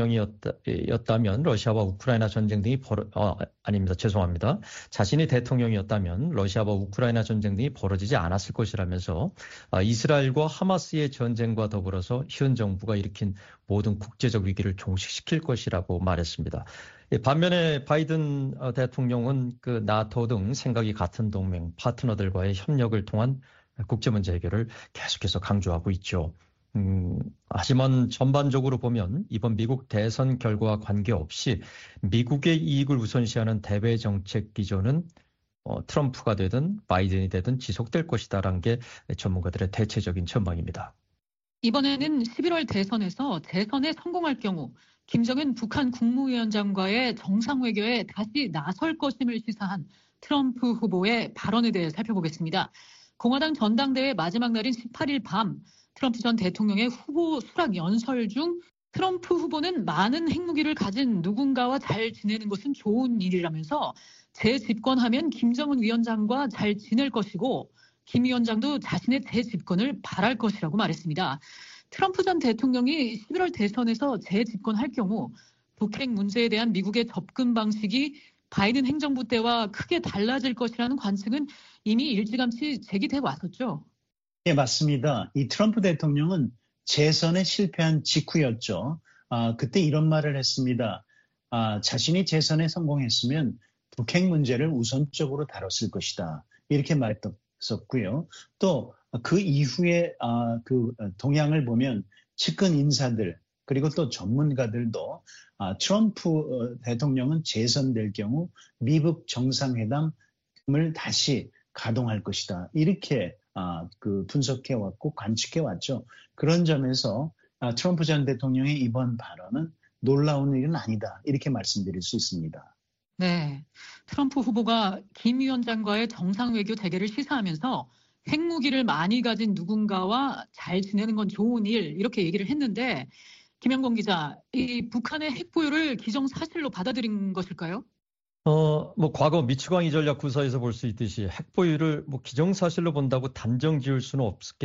대통령이었다면 러시아와 우크라이나 전쟁 등이 아닙니다. 죄송합니다. 자신이 대통령이었다면 러시아와 우크라이나 전쟁 등이 벌어지지 않았을 것이라면서 이스라엘과 하마스의 전쟁과 더불어서 현 정부가 일으킨 모든 국제적 위기를 종식시킬 것이라고 말했습니다. 반면에 바이든 대통령은 그 나토 등 생각이 같은 동맹 파트너들과의 협력을 통한 국제 문제 해결을 계속해서 강조하고 있죠. 하지만 전반적으로 보면 이번 미국 대선 결과와 관계없이 미국의 이익을 우선시하는 대외 정책 기조는 트럼프가 되든 바이든이 되든 지속될 것이다라는 게 전문가들의 대체적인 전망입니다. 이번에는 11월 대선에서 재선에 성공할 경우 김정은 북한 국무위원장과의 정상회교에 다시 나설 것임을 시사한 트럼프 후보의 발언에 대해 살펴보겠습니다. 공화당 전당대회 마지막 날인 18일 밤 트럼프 전 대통령의 후보 수락 연설 중 트럼프 후보는 많은 핵무기를 가진 누군가와 잘 지내는 것은 좋은 일이라면서 재집권하면 김정은 위원장과 잘 지낼 것이고 김 위원장도 자신의 재집권을 바랄 것이라고 말했습니다. 트럼프 전 대통령이 11월 대선에서 재집권할 경우 북핵 문제에 대한 미국의 접근 방식이 바이든 행정부 때와 크게 달라질 것이라는 관측은 이미 일찌감치 제기돼 왔었죠. 네, 맞습니다. 이 트럼프 대통령은 재선에 실패한 직후였죠. 그때 이런 말을 했습니다. 자신이 재선에 성공했으면 북핵 문제를 우선적으로 다뤘을 것이다. 이렇게 말했었고요. 또 그 이후에 그 동향을 보면 측근 인사들 그리고 또 전문가들도 트럼프 대통령은 재선될 경우 미국 정상회담을 다시 가동할 것이다. 이렇게 분석해왔고 관측해왔죠. 그런 점에서 트럼프 전 대통령의 이번 발언은 놀라운 일은 아니다. 이렇게 말씀드릴 수 있습니다. 네, 트럼프 후보가 김 위원장과의 정상외교 재개를 시사하면서 핵무기를 많이 가진 누군가와 잘 지내는 건 좋은 일 이렇게 얘기를 했는데 김영건 기자, 이 북한의 핵 보유를 기정사실로 받아들인 것일까요? 뭐 과거 미치광이 전략 구사에서 볼 수 있듯이 핵 보유를 뭐 기정사실로 본다고 단정 지을 수는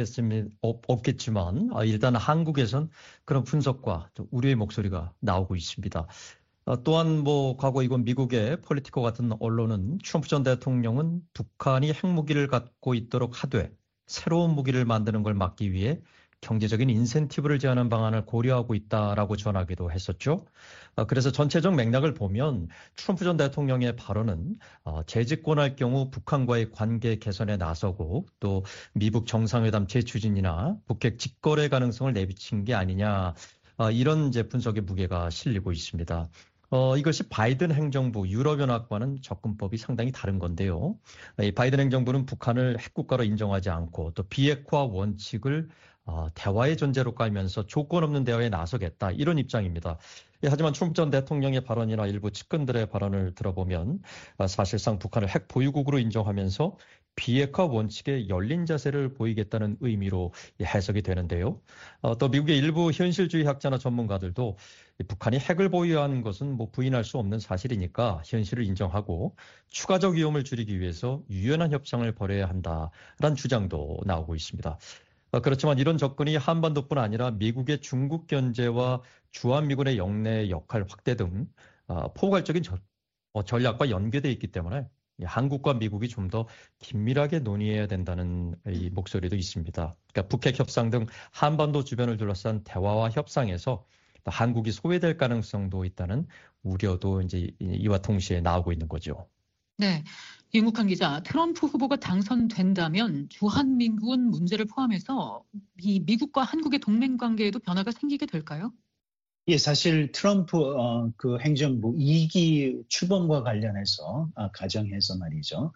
없겠지만 일단 한국에선 그런 분석과 우려의 목소리가 나오고 있습니다. 또한 뭐 과거 이건 미국의 폴리티코 같은 언론은 트럼프 전 대통령은 북한이 핵무기를 갖고 있도록 하되 새로운 무기를 만드는 걸 막기 위해 경제적인 인센티브를 제하는 방안을 고려하고 있다라고 전하기도 했었죠. 그래서 전체적 맥락을 보면 트럼프 전 대통령의 발언은 재집권할 경우 북한과의 관계 개선에 나서고 또 미국 정상회담 재추진이나 북핵 직거래 가능성을 내비친 게 아니냐 이런 이제 분석의 무게가 실리고 있습니다. 이것이 바이든 행정부 유럽연합과는 접근법이 상당히 다른 건데요. 이 바이든 행정부는 북한을 핵국가로 인정하지 않고 또 비핵화 원칙을 대화의 전제로 깔면서 조건 없는 대화에 나서겠다 이런 입장입니다. 하지만 트럼프 전 대통령의 발언이나 일부 측근들의 발언을 들어보면 사실상 북한을 핵 보유국으로 인정하면서 비핵화 원칙에 열린 자세를 보이겠다는 의미로 해석이 되는데요. 또 미국의 일부 현실주의 학자나 전문가들도 북한이 핵을 보유하는 것은 뭐 부인할 수 없는 사실이니까 현실을 인정하고 추가적 위험을 줄이기 위해서 유연한 협상을 벌여야 한다라는 주장도 나오고 있습니다. 그렇지만 이런 접근이 한반도뿐 아니라 미국의 중국 견제와 주한미군의 영내 역할 확대 등 포괄적인 전략과 연계되어 있기 때문에 한국과 미국이 좀 더 긴밀하게 논의해야 된다는 이 목소리도 있습니다. 그러니까 북핵 협상 등 한반도 주변을 둘러싼 대화와 협상에서 한국이 소외될 가능성도 있다는 우려도 이제 이와 동시에 나오고 있는 거죠. 네, 윤국한 기자, 트럼프 후보가 당선된다면 주한미군 문제를 포함해서 이 미국과 한국의 동맹 관계에도 변화가 생기게 될까요? 예, 사실 트럼프 그 행정부 2기 출범과 관련해서 가정해서 말이죠.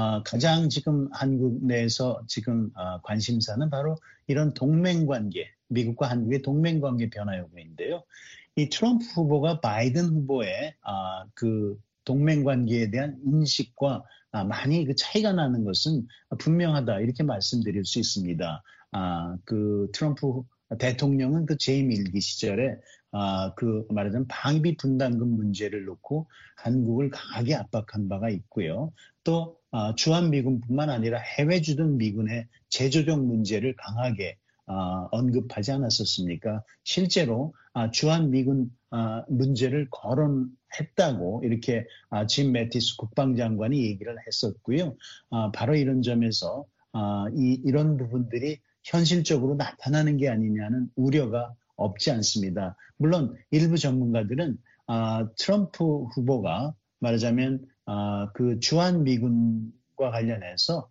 가장 지금 한국 내에서 지금 관심사는 바로 이런 동맹관계, 미국과 한국의 동맹관계 변화 여부인데요. 이 트럼프 후보가 바이든 후보의 그 동맹관계에 대한 인식과 많이 그 차이가 나는 것은 분명하다 이렇게 말씀드릴 수 있습니다. 그 트럼프 대통령은 그 재임 1기 시절에 그 말하자면 방위비 분담금 문제를 놓고 한국을 강하게 압박한 바가 있고요. 또 주한미군뿐만 아니라 해외 주둔 미군의 재조정 문제를 강하게 언급하지 않았었습니까? 실제로 주한미군 문제를 거론했다고 이렇게 짐 매티스 국방장관이 얘기를 했었고요. 바로 이런 점에서 이런 부분들이 현실적으로 나타나는 게 아니냐는 우려가 없지 않습니다. 물론 일부 전문가들은 트럼프 후보가 말하자면 그 주한미군과 관련해서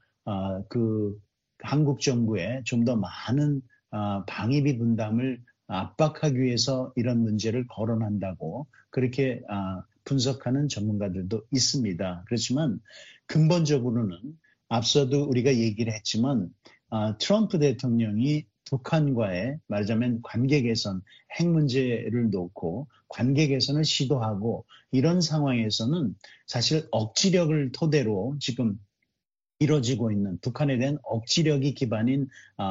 그 한국 정부에 좀 더 많은 방위비 분담을 압박하기 위해서 이런 문제를 거론한다고 그렇게 분석하는 전문가들도 있습니다. 그렇지만 근본적으로는 앞서도 우리가 얘기를 했지만 트럼프 대통령이 북한과의 말하자면 관계 개선, 핵 문제를 놓고 관계 개선을 시도하고 이런 상황에서는 사실 억지력을 토대로 지금 이루어지고 있는 북한에 대한 억지력이 기반인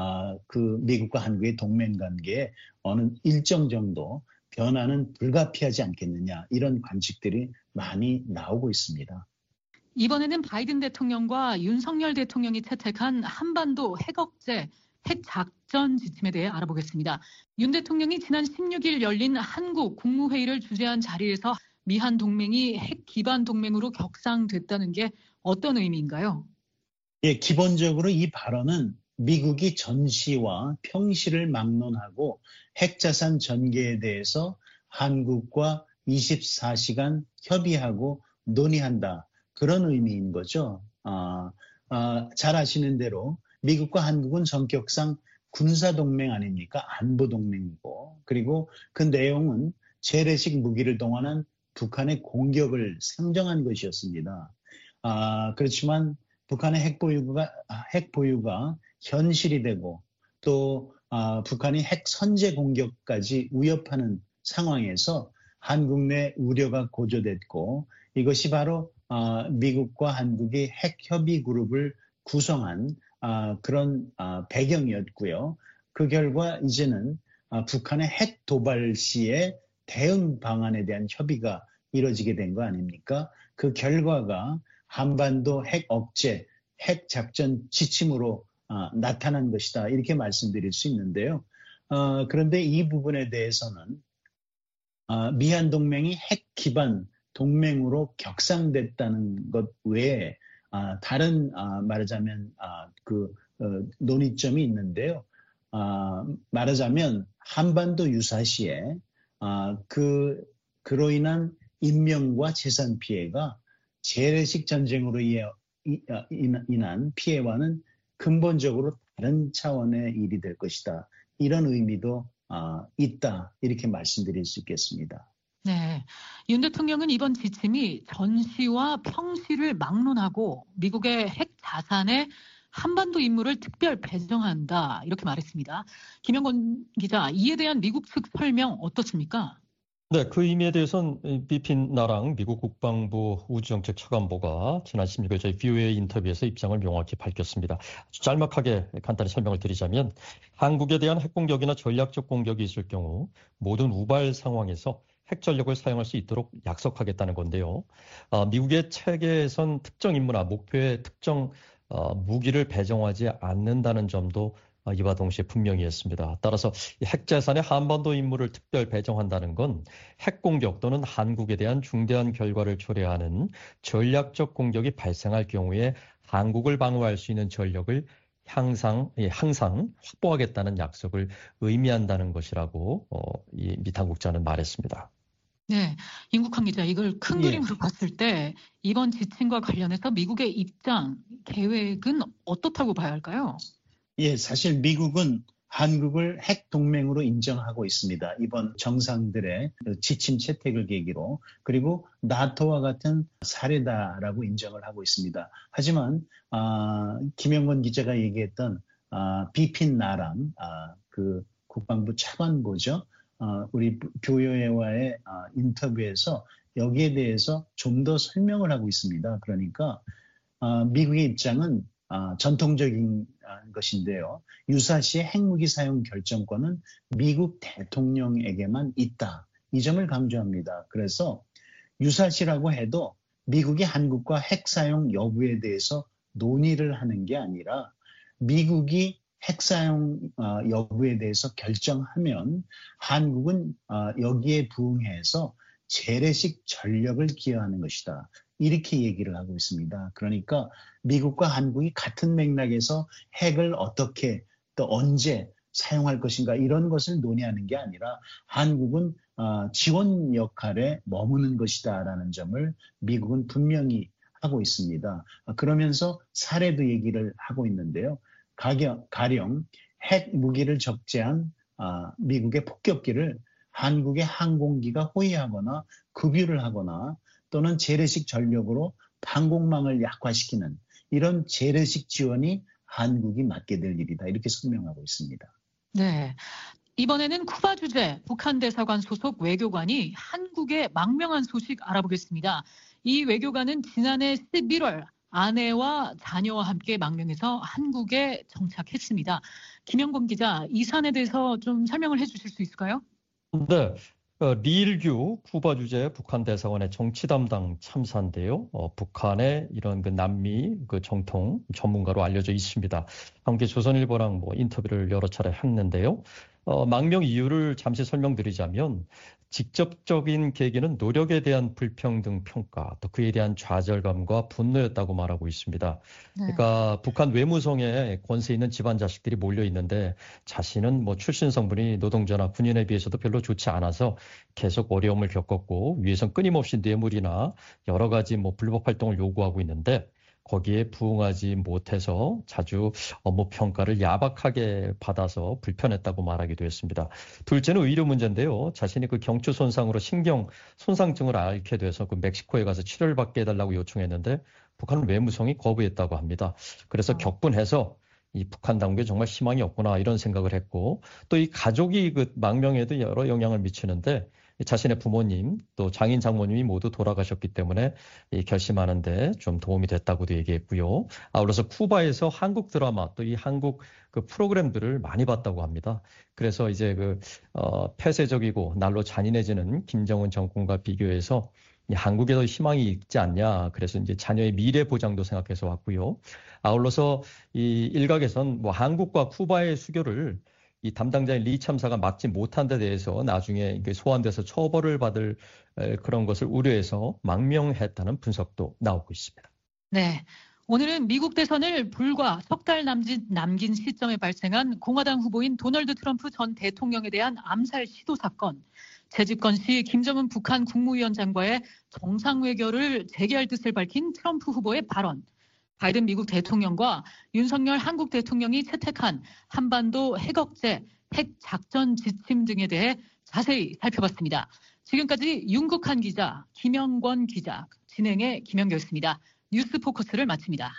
그 미국과 한국의 동맹 관계에 어느 일정 정도 변화는 불가피하지 않겠느냐 이런 관측들이 많이 나오고 있습니다. 이번에는 바이든 대통령과 윤석열 대통령이 채택한 한반도 핵 억제, 핵 작전 지침에 대해 알아보겠습니다. 윤 대통령이 지난 16일 열린 한국 국무회의를 주재한 자리에서 미한 동맹이 핵 기반 동맹으로 격상됐다는 게 어떤 의미인가요? 예, 기본적으로 이 발언은 미국이 전시와 평시를 막론하고 핵자산 전개에 대해서 한국과 24시간 협의하고 논의한다. 그런 의미인 거죠. 잘 아시는 대로 미국과 한국은 성격상 군사동맹 아닙니까? 안보동맹이고. 그리고 그 내용은 재래식 무기를 동원한 북한의 공격을 상정한 것이었습니다. 그렇지만 북한의 핵 보유가 현실이 되고 또 북한이 핵 선제 공격까지 위협하는 상황에서 한국 내 우려가 고조됐고 이것이 바로 미국과 한국이 핵 협의 그룹을 구성한 그런 배경이었고요. 그 결과 이제는 북한의 핵 도발 시에 대응 방안에 대한 협의가 이루어지게 된 거 아닙니까? 그 결과가 한반도 핵 억제, 핵 작전 지침으로 나타난 것이다. 이렇게 말씀드릴 수 있는데요. 그런데 이 부분에 대해서는 미한 동맹이 핵 기반 동맹으로 격상됐다는 것 외에 다른 말하자면 그 논의점이 있는데요. 말하자면 한반도 유사시에 그로 인한 인명과 재산 피해가 재래식 전쟁으로 인한 피해와는 근본적으로 다른 차원의 일이 될 것이다. 이런 의미도 있다. 이렇게 말씀드릴 수 있겠습니다. 네, 윤 대통령은 이번 지침이 전시와 평시를 막론하고 미국의 핵 자산에 한반도 임무를 특별 배정한다. 이렇게 말했습니다. 김영건 기자, 이에 대한 미국 측 설명 어떻습니까? 네, 그 의미에 대해서는 비핀 나랑 미국 국방부 우주정책 차관보가 지난 16일 저희 VOA 인터뷰에서 입장을 명확히 밝혔습니다. 아주 짤막하게 간단히 설명을 드리자면 한국에 대한 핵공격이나 전략적 공격이 있을 경우 모든 우발 상황에서 핵 전력을 사용할 수 있도록 약속하겠다는 건데요. 미국의 체계에선 특정 임무나 목표에 특정 무기를 배정하지 않는다는 점도 이와 동시에 분명히 했습니다. 따라서 핵자산의 한반도 임무를 특별 배정한다는 건 핵공격 또는 한국에 대한 중대한 결과를 초래하는 전략적 공격이 발생할 경우에 한국을 방어할 수 있는 전력을 항상 확보하겠다는 약속을 의미한다는 것이라고 이 미 당국자는 말했습니다. 네, 임국환 기자, 이걸 큰 그림으로 봤을 때 이번 지침과 관련해서 미국의 입장, 계획은 어떻다고 봐야 할까요? 예, 사실 미국은 한국을 핵 동맹으로 인정하고 있습니다. 이번 정상들의 지침 채택을 계기로. 그리고 나토와 같은 사례다라고 인정을 하고 있습니다. 하지만 김영건 기자가 얘기했던 비핀나랑 그 국방부 차관보죠. 우리 교요회와의 인터뷰에서 여기에 대해서 좀 더 설명을 하고 있습니다. 그러니까 미국의 입장은 전통적인 것인데요. 유사시의 핵무기 사용 결정권은 미국 대통령에게만 있다. 이 점을 강조합니다. 그래서 유사시라고 해도 미국이 한국과 핵 사용 여부에 대해서 논의를 하는 게 아니라 미국이 핵 사용 여부에 대해서 결정하면 한국은 여기에 부응해서 재래식 전력을 기여하는 것이다. 이렇게 얘기를 하고 있습니다. 그러니까 미국과 한국이 같은 맥락에서 핵을 어떻게 또 언제 사용할 것인가 이런 것을 논의하는 게 아니라 한국은 지원 역할에 머무는 것이다라는 점을 미국은 분명히 하고 있습니다. 그러면서 사례도 얘기를 하고 있는데요. 가령 핵 무기를 적재한 미국의 폭격기를 한국의 항공기가 호위하거나 급유를 하거나 또는 재래식 전력으로 방공망을 약화시키는 이런 재래식 지원이 한국이 맡게 될 일이다. 이렇게 설명하고 있습니다. 네. 이번에는 쿠바 주재 북한 대사관 소속 외교관이 한국에 망명한 소식 알아보겠습니다. 이 외교관은 지난해 11월 아내와 자녀와 함께 망명해서 한국에 정착했습니다. 김영건 기자, 이 사안에 대해서 좀 설명을 해주실 수 있을까요? 네. 리일규 쿠바 주재 북한 대사관의 정치 담당 참사인데요. 북한의 이런 그 남미 그 정통 전문가로 알려져 있습니다. 함께 조선일보랑 인터뷰를 여러 차례 했는데요. 망명 이유를 잠시 설명드리자면 직접적인 계기는 노력에 대한 불평등 평가, 또 그에 대한 좌절감과 분노였다고 말하고 있습니다. 그러니까 북한 외무성에 권세 있는 집안 자식들이 몰려 있는데 자신은 출신 성분이 노동자나 군인에 비해서도 별로 좋지 않아서 계속 어려움을 겪었고 위에선 끊임없이 뇌물이나 여러 가지 불법 활동을 요구하고 있는데 거기에 부응하지 못해서 자주 업무 평가를 야박하게 받아서 불편했다고 말하기도 했습니다. 둘째는 의료 문제인데요. 자신이 그 경추 손상으로 신경 손상증을 앓게 돼서 그 멕시코에 가서 치료를 받게 해달라고 요청했는데 북한 외무성이 거부했다고 합니다. 그래서 격분해서 이 북한 당국에 정말 희망이 없구나 이런 생각을 했고 또 이 가족이 그 망명에도 여러 영향을 미치는데 자신의 부모님 또 장인 장모님이 모두 돌아가셨기 때문에 이 결심하는데 좀 도움이 됐다고도 얘기했고요. 아울러서 쿠바에서 한국 드라마 또 이 한국 그 프로그램들을 많이 봤다고 합니다. 그래서 이제 폐쇄적이고 날로 잔인해지는 김정은 정권과 비교해서 한국에 더 희망이 있지 않냐. 그래서 이제 자녀의 미래 보장도 생각해서 왔고요. 아울러서 이 일각에선 한국과 쿠바의 수교를 이 담당자인 리 참사가 막지 못한 데 대해서 나중에 소환돼서 처벌을 받을 그런 것을 우려해서 망명했다는 분석도 나오고 있습니다. 네. 오늘은 미국 대선을 불과 석 달 남긴 시점에 발생한 공화당 후보인 도널드 트럼프 전 대통령에 대한 암살 시도 사건, 재집권 시 김정은 북한 국무위원장과의 정상회견을 재개할 뜻을 밝힌 트럼프 후보의 발언, 바이든 미국 대통령과 윤석열 한국 대통령이 채택한 한반도 핵억제, 핵작전 지침 등에 대해 자세히 살펴봤습니다. 지금까지 윤국한 기자, 김영권 기자, 진행의 김영규였습니다. 뉴스 포커스를 마칩니다.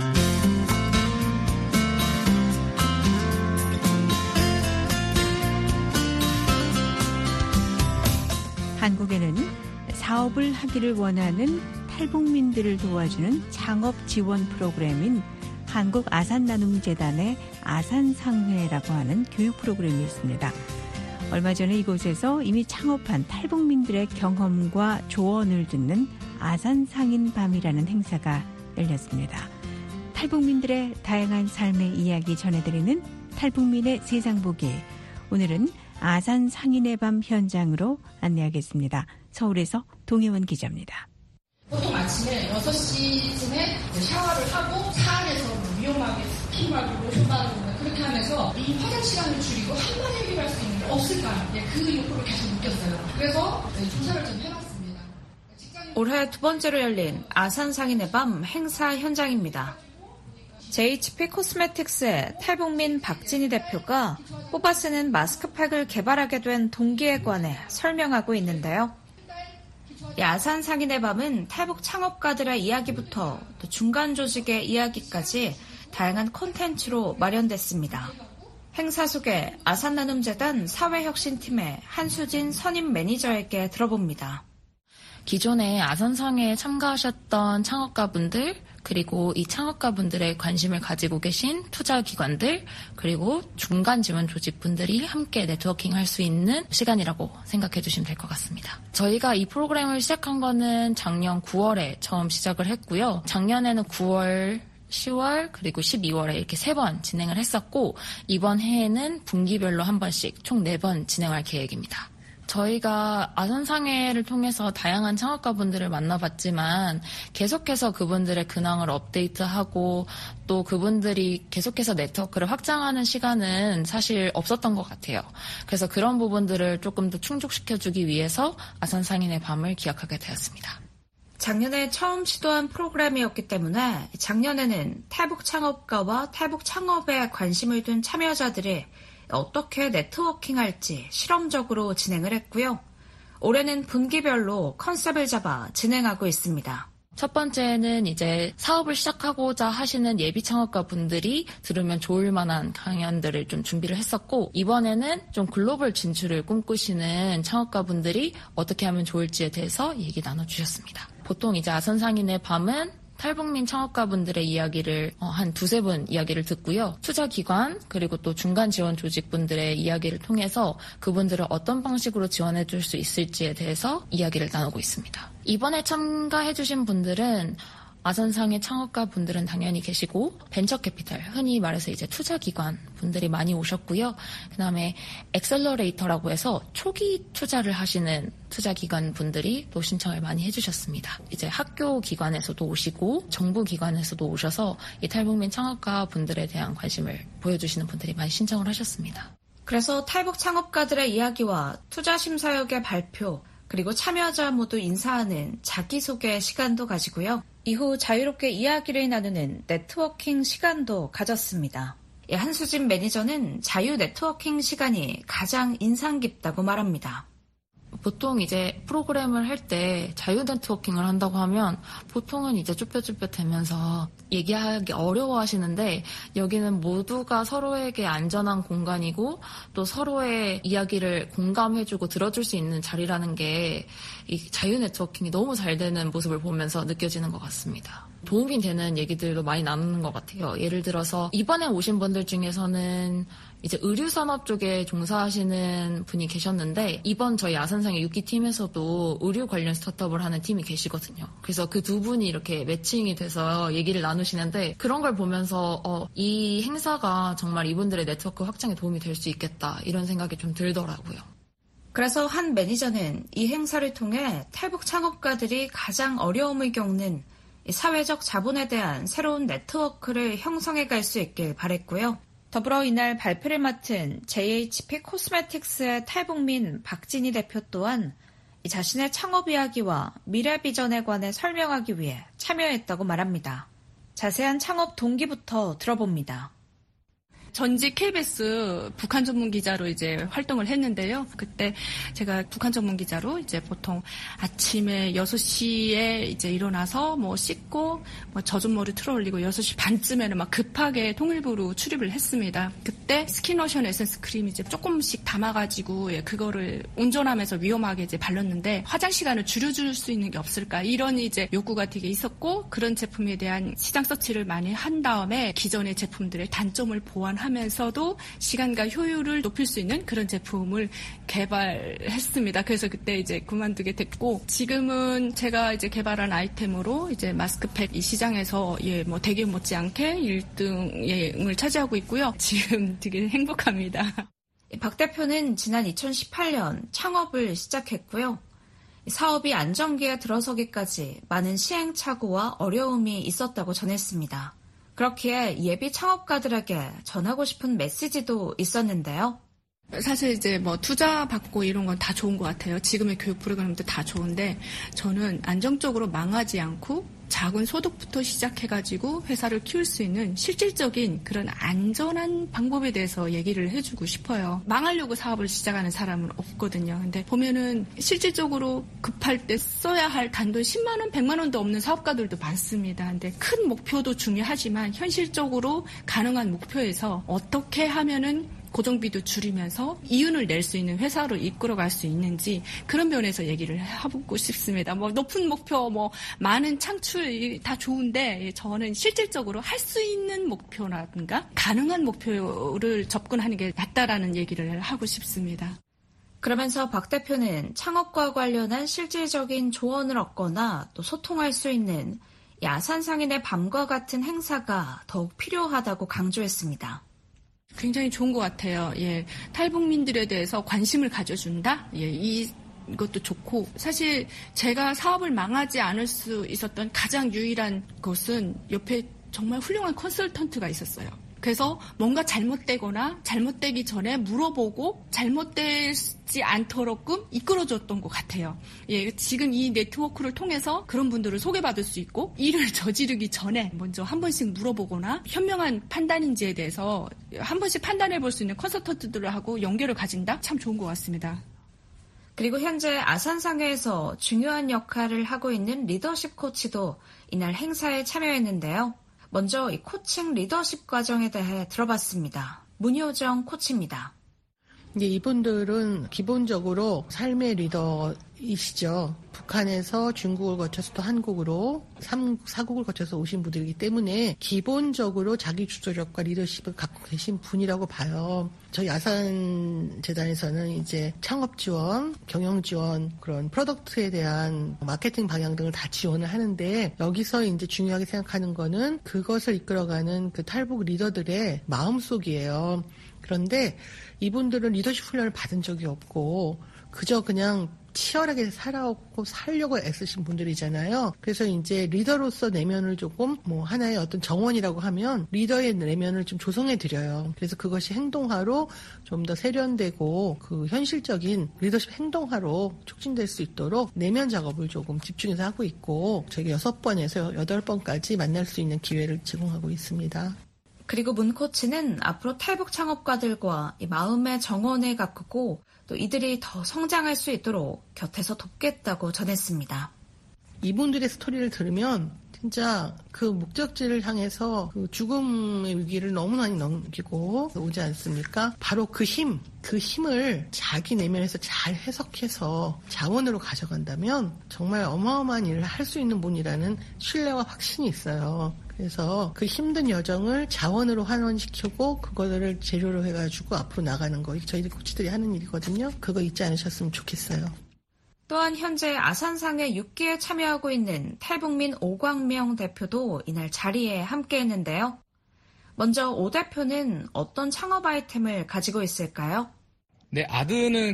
한국에는 사업을 하기를 원하는 탈북민들을 도와주는 창업 지원 프로그램인 한국 아산나눔재단의 아산상회라고 하는 교육 프로그램이 있습니다. 얼마 전에 이곳에서 이미 창업한 탈북민들의 경험과 조언을 듣는 아산상인밤이라는 행사가 열렸습니다. 탈북민들의 다양한 삶의 이야기 전해드리는 탈북민의 세상보기. 오늘은 아산상인의 밤 현장으로 안내하겠습니다. 서울에서 동혜원 기자입니다. 보통 아침에 6시쯤에 샤워를 하고 차 안에서 위험하게 스킨하고 로션 바르고 그렇게 하면서 이 화장 시간을 줄이고 한 번에 해결할 수 있는 게 없을까? 그 욕구를 계속 느꼈어요. 그래서 조사를 좀 해봤습니다. 올해 두 번째로 열린 아산상인의 밤 행사 현장입니다. JHP 코스메틱스의 탈북민 박진희 대표가 뽑아 쓰는 마스크팩을 개발하게 된 동기에 관해 설명하고 있는데요. 이 아산 상인의 밤은 탈북 창업가들의 이야기부터 또 중간 조직의 이야기까지 다양한 콘텐츠로 마련됐습니다. 행사 소개 아산나눔재단 사회혁신팀의 한수진 선임 매니저에게 들어봅니다. 기존에 아산상회에 참가하셨던 창업가분들, 그리고 이 창업가분들의 관심을 가지고 계신 투자기관들, 그리고 중간 지원 조직분들이 함께 네트워킹할 수 있는 시간이라고 생각해 주시면 될 것 같습니다. 저희가 이 프로그램을 시작한 거는 작년 9월에 처음 시작을 했고요. 작년에는 9월, 10월 그리고 12월에 이렇게 3번 진행을 했었고, 이번 해에는 분기별로 한 번씩 총 4번 진행할 계획입니다. 저희가 아산상회를 통해서 다양한 창업가분들을 만나봤지만 계속해서 그분들의 근황을 업데이트하고 또 그분들이 계속해서 네트워크를 확장하는 시간은 사실 없었던 것 같아요. 그래서 그런 부분들을 조금 더 충족시켜주기 위해서 아산상인의 밤을 기약하게 되었습니다. 작년에 처음 시도한 프로그램이었기 때문에 작년에는 탈북 창업가와 탈북 창업에 관심을 둔 참여자들이 어떻게 네트워킹할지 실험적으로 진행을 했고요. 올해는 분기별로 컨셉을 잡아 진행하고 있습니다. 첫 번째는 이제 사업을 시작하고자 하시는 예비 창업가 분들이 들으면 좋을 만한 강연들을 좀 준비를 했었고, 이번에는 좀 글로벌 진출을 꿈꾸시는 창업가 분들이 어떻게 하면 좋을지에 대해서 얘기 나눠주셨습니다. 보통 이제 아산상인의 밤은 탈북민 창업가분들의 이야기를 한 2-3분 이야기를 듣고요. 투자기관 그리고 또 중간 지원 조직분들의 이야기를 통해서 그분들을 어떤 방식으로 지원해 줄 수 있을지에 대해서 이야기를 나누고 있습니다. 이번에 참가해 주신 분들은 아산상의 창업가 분들은 당연히 계시고, 벤처캐피탈, 흔히 말해서 이제 투자기관 분들이 많이 오셨고요. 그 다음에 엑셀러레이터라고 해서 초기 투자를 하시는 투자기관 분들이 또 신청을 많이 해주셨습니다. 이제 학교 기관에서도 오시고 정부 기관에서도 오셔서 이 탈북민 창업가 분들에 대한 관심을 보여주시는 분들이 많이 신청을 하셨습니다. 그래서 탈북 창업가들의 이야기와 투자심사역의 발표, 그리고 참여자 모두 인사하는 자기소개 시간도 가지고요. 이후 자유롭게 이야기를 나누는 네트워킹 시간도 가졌습니다. 한수진 매니저는 자유 네트워킹 시간이 가장 인상 깊다고 말합니다. 보통 이제 프로그램을 할 때 자유 네트워킹을 한다고 하면 보통은 이제 쭈뼛쭈뼛대면서 얘기하기 어려워하시는데, 여기는 모두가 서로에게 안전한 공간이고 또 서로의 이야기를 공감해주고 들어줄 수 있는 자리라는 게 이 자유 네트워킹이 너무 잘 되는 모습을 보면서 느껴지는 것 같습니다. 도움이 되는 얘기들도 많이 나누는 것 같아요. 예를 들어서 이번에 오신 분들 중에서는 이제 의류산업 쪽에 종사하시는 분이 계셨는데, 이번 저희 아산상의 6기 팀에서도 의류 관련 스타트업을 하는 팀이 계시거든요. 그래서 그 두 분이 이렇게 매칭이 돼서 얘기를 나누시는데, 그런 걸 보면서 이 행사가 정말 이분들의 네트워크 확장에 도움이 될 수 있겠다, 이런 생각이 좀 들더라고요. 그래서 한 매니저는 이 행사를 통해 탈북 창업가들이 가장 어려움을 겪는 사회적 자본에 대한 새로운 네트워크를 형성해 갈 수 있길 바랬고요. 더불어 이날 발표를 맡은 JHP 코스메틱스의 탈북민 박진희 대표 또한 자신의 창업 이야기와 미래 비전에 관해 설명하기 위해 참여했다고 말합니다. 자세한 창업 동기부터 들어봅니다. 전직 KBS 북한 전문 기자로 이제 활동을 했는데요. 그때 제가 북한 전문 기자로 이제 보통 아침에 6시에 이제 일어나서 뭐 씻고 뭐 젖은 머리 틀어올리고 6시 반쯤에는 막 급하게 통일부로 출입을 했습니다. 그때 스킨로션 에센스 크림 이제 조금씩 담아가지고 그거를 운전하면서 위험하게 이제 발랐는데, 화장 시간을 줄여줄 수 있는 게 없을까, 이런 이제 요구가 되게 있었고, 그런 제품에 대한 시장 서치를 많이 한 다음에 기존의 제품들의 단점을 보완하면서도 시간과 효율을 높일 수 있는 그런 제품을 개발했습니다. 그래서 그때 이제 그만두게 됐고, 지금은 제가 이제 개발한 아이템으로 이제 마스크팩 이 시장에서 뭐 되게 못지않게 1등을 차지하고 있고요. 지금 되게 행복합니다. 박 대표는 지난 2018년 창업을 시작했고요. 사업이 안정기에 들어서기까지 많은 시행착오와 어려움이 있었다고 전했습니다. 그렇기에 예비 창업가들에게 전하고 싶은 메시지도 있었는데요. 사실 이제 뭐 투자 받고 이런 건 다 좋은 것 같아요. 지금의 교육 프로그램도 다 좋은데 저는 안정적으로 망하지 않고 작은 소득부터 시작해가지고 회사를 키울 수 있는 실질적인 그런 안전한 방법에 대해서 얘기를 해주고 싶어요. 망하려고 사업을 시작하는 사람은 없거든요. 근데 보면은 실질적으로 급할 때 써야 할 단돈 10만 원, 100만 원도 없는 사업가들도 많습니다. 근데 큰 목표도 중요하지만 현실적으로 가능한 목표에서 어떻게 하면은 고정비도 줄이면서 이윤을 낼 수 있는 회사로 이끌어갈 수 있는지 그런 면에서 얘기를 해보고 싶습니다. 뭐 높은 목표, 뭐 많은 창출 다 좋은데 저는 실질적으로 할 수 있는 목표라든가 가능한 목표를 접근하는 게 낫다라는 얘기를 하고 싶습니다. 그러면서 박 대표는 창업과 관련한 실질적인 조언을 얻거나 또 소통할 수 있는 아산상인의 밤과 같은 행사가 더욱 필요하다고 강조했습니다. 굉장히 좋은 것 같아요. 예, 탈북민들에 대해서 관심을 가져준다. 예, 이것도 좋고 사실 제가 사업을 망하지 않을 수 있었던 가장 유일한 것은 옆에 정말 훌륭한 컨설턴트가 있었어요. 그래서 뭔가 잘못되거나 잘못되기 전에 물어보고 잘못되지 않도록끔 이끌어줬던 것 같아요. 예, 지금 이 네트워크를 통해서 그런 분들을 소개받을 수 있고 일을 저지르기 전에 먼저 한 번씩 물어보거나 현명한 판단인지에 대해서 한 번씩 판단해 볼 수 있는 컨설턴트들하고 연결을 가진다? 참 좋은 것 같습니다. 그리고 현재 아산상회에서 중요한 역할을 하고 있는 리더십 코치도 이날 행사에 참여했는데요. 먼저 이 코칭 리더십 과정에 대해 들어봤습니다. 문효정 코치입니다. 이분들은 기본적으로 삶의 리더이시죠. 북한에서 중국을 거쳐서 또 한국으로 4국을 거쳐서 오신 분들이기 때문에 기본적으로 자기 주도력과 리더십을 갖고 계신 분이라고 봐요. 저희 아산재단에서는 이제 창업 지원, 경영 지원, 그런 프로덕트에 대한 마케팅 방향 등을 다 지원을 하는데 여기서 이제 중요하게 생각하는 거는 그것을 이끌어가는 그 탈북 리더들의 마음속이에요. 그런데 이분들은 리더십 훈련을 받은 적이 없고 그저 그냥 치열하게 살려고 애쓰신 분들이잖아요. 그래서 이제 리더로서 내면을 조금 하나의 어떤 정원이라고 하면 리더의 내면을 좀 조성해 드려요. 그래서 그것이 행동화로 좀 더 세련되고 그 현실적인 리더십 행동화로 촉진될 수 있도록 내면 작업을 조금 집중해서 하고 있고 저희가 6번에서 8번까지 만날 수 있는 기회를 제공하고 있습니다. 그리고 문 코치는 앞으로 탈북 창업가들과 이 마음의 정원을 가꾸고 또 이들이 더 성장할 수 있도록 곁에서 돕겠다고 전했습니다. 이분들의 스토리를 들으면 진짜 그 목적지를 향해서 그 죽음의 위기를 너무 많이 넘기고 오지 않습니까? 바로 그 힘을 자기 내면에서 잘 해석해서 자원으로 가져간다면 정말 어마어마한 일을 할 수 있는 분이라는 신뢰와 확신이 있어요. 그래서 그 힘든 여정을 자원으로 환원시키고 그거를 재료로 해가지고 앞으로 나가는 거 저희 코치들이 하는 일이거든요. 그거 잊지 않으셨으면 좋겠어요. 또한 현재 아산상회 6기에 참여하고 있는 탈북민 오광명 대표도 이날 자리에 함께했는데요. 먼저 오 대표는 어떤 창업 아이템을 가지고 있을까요? 네, 아드는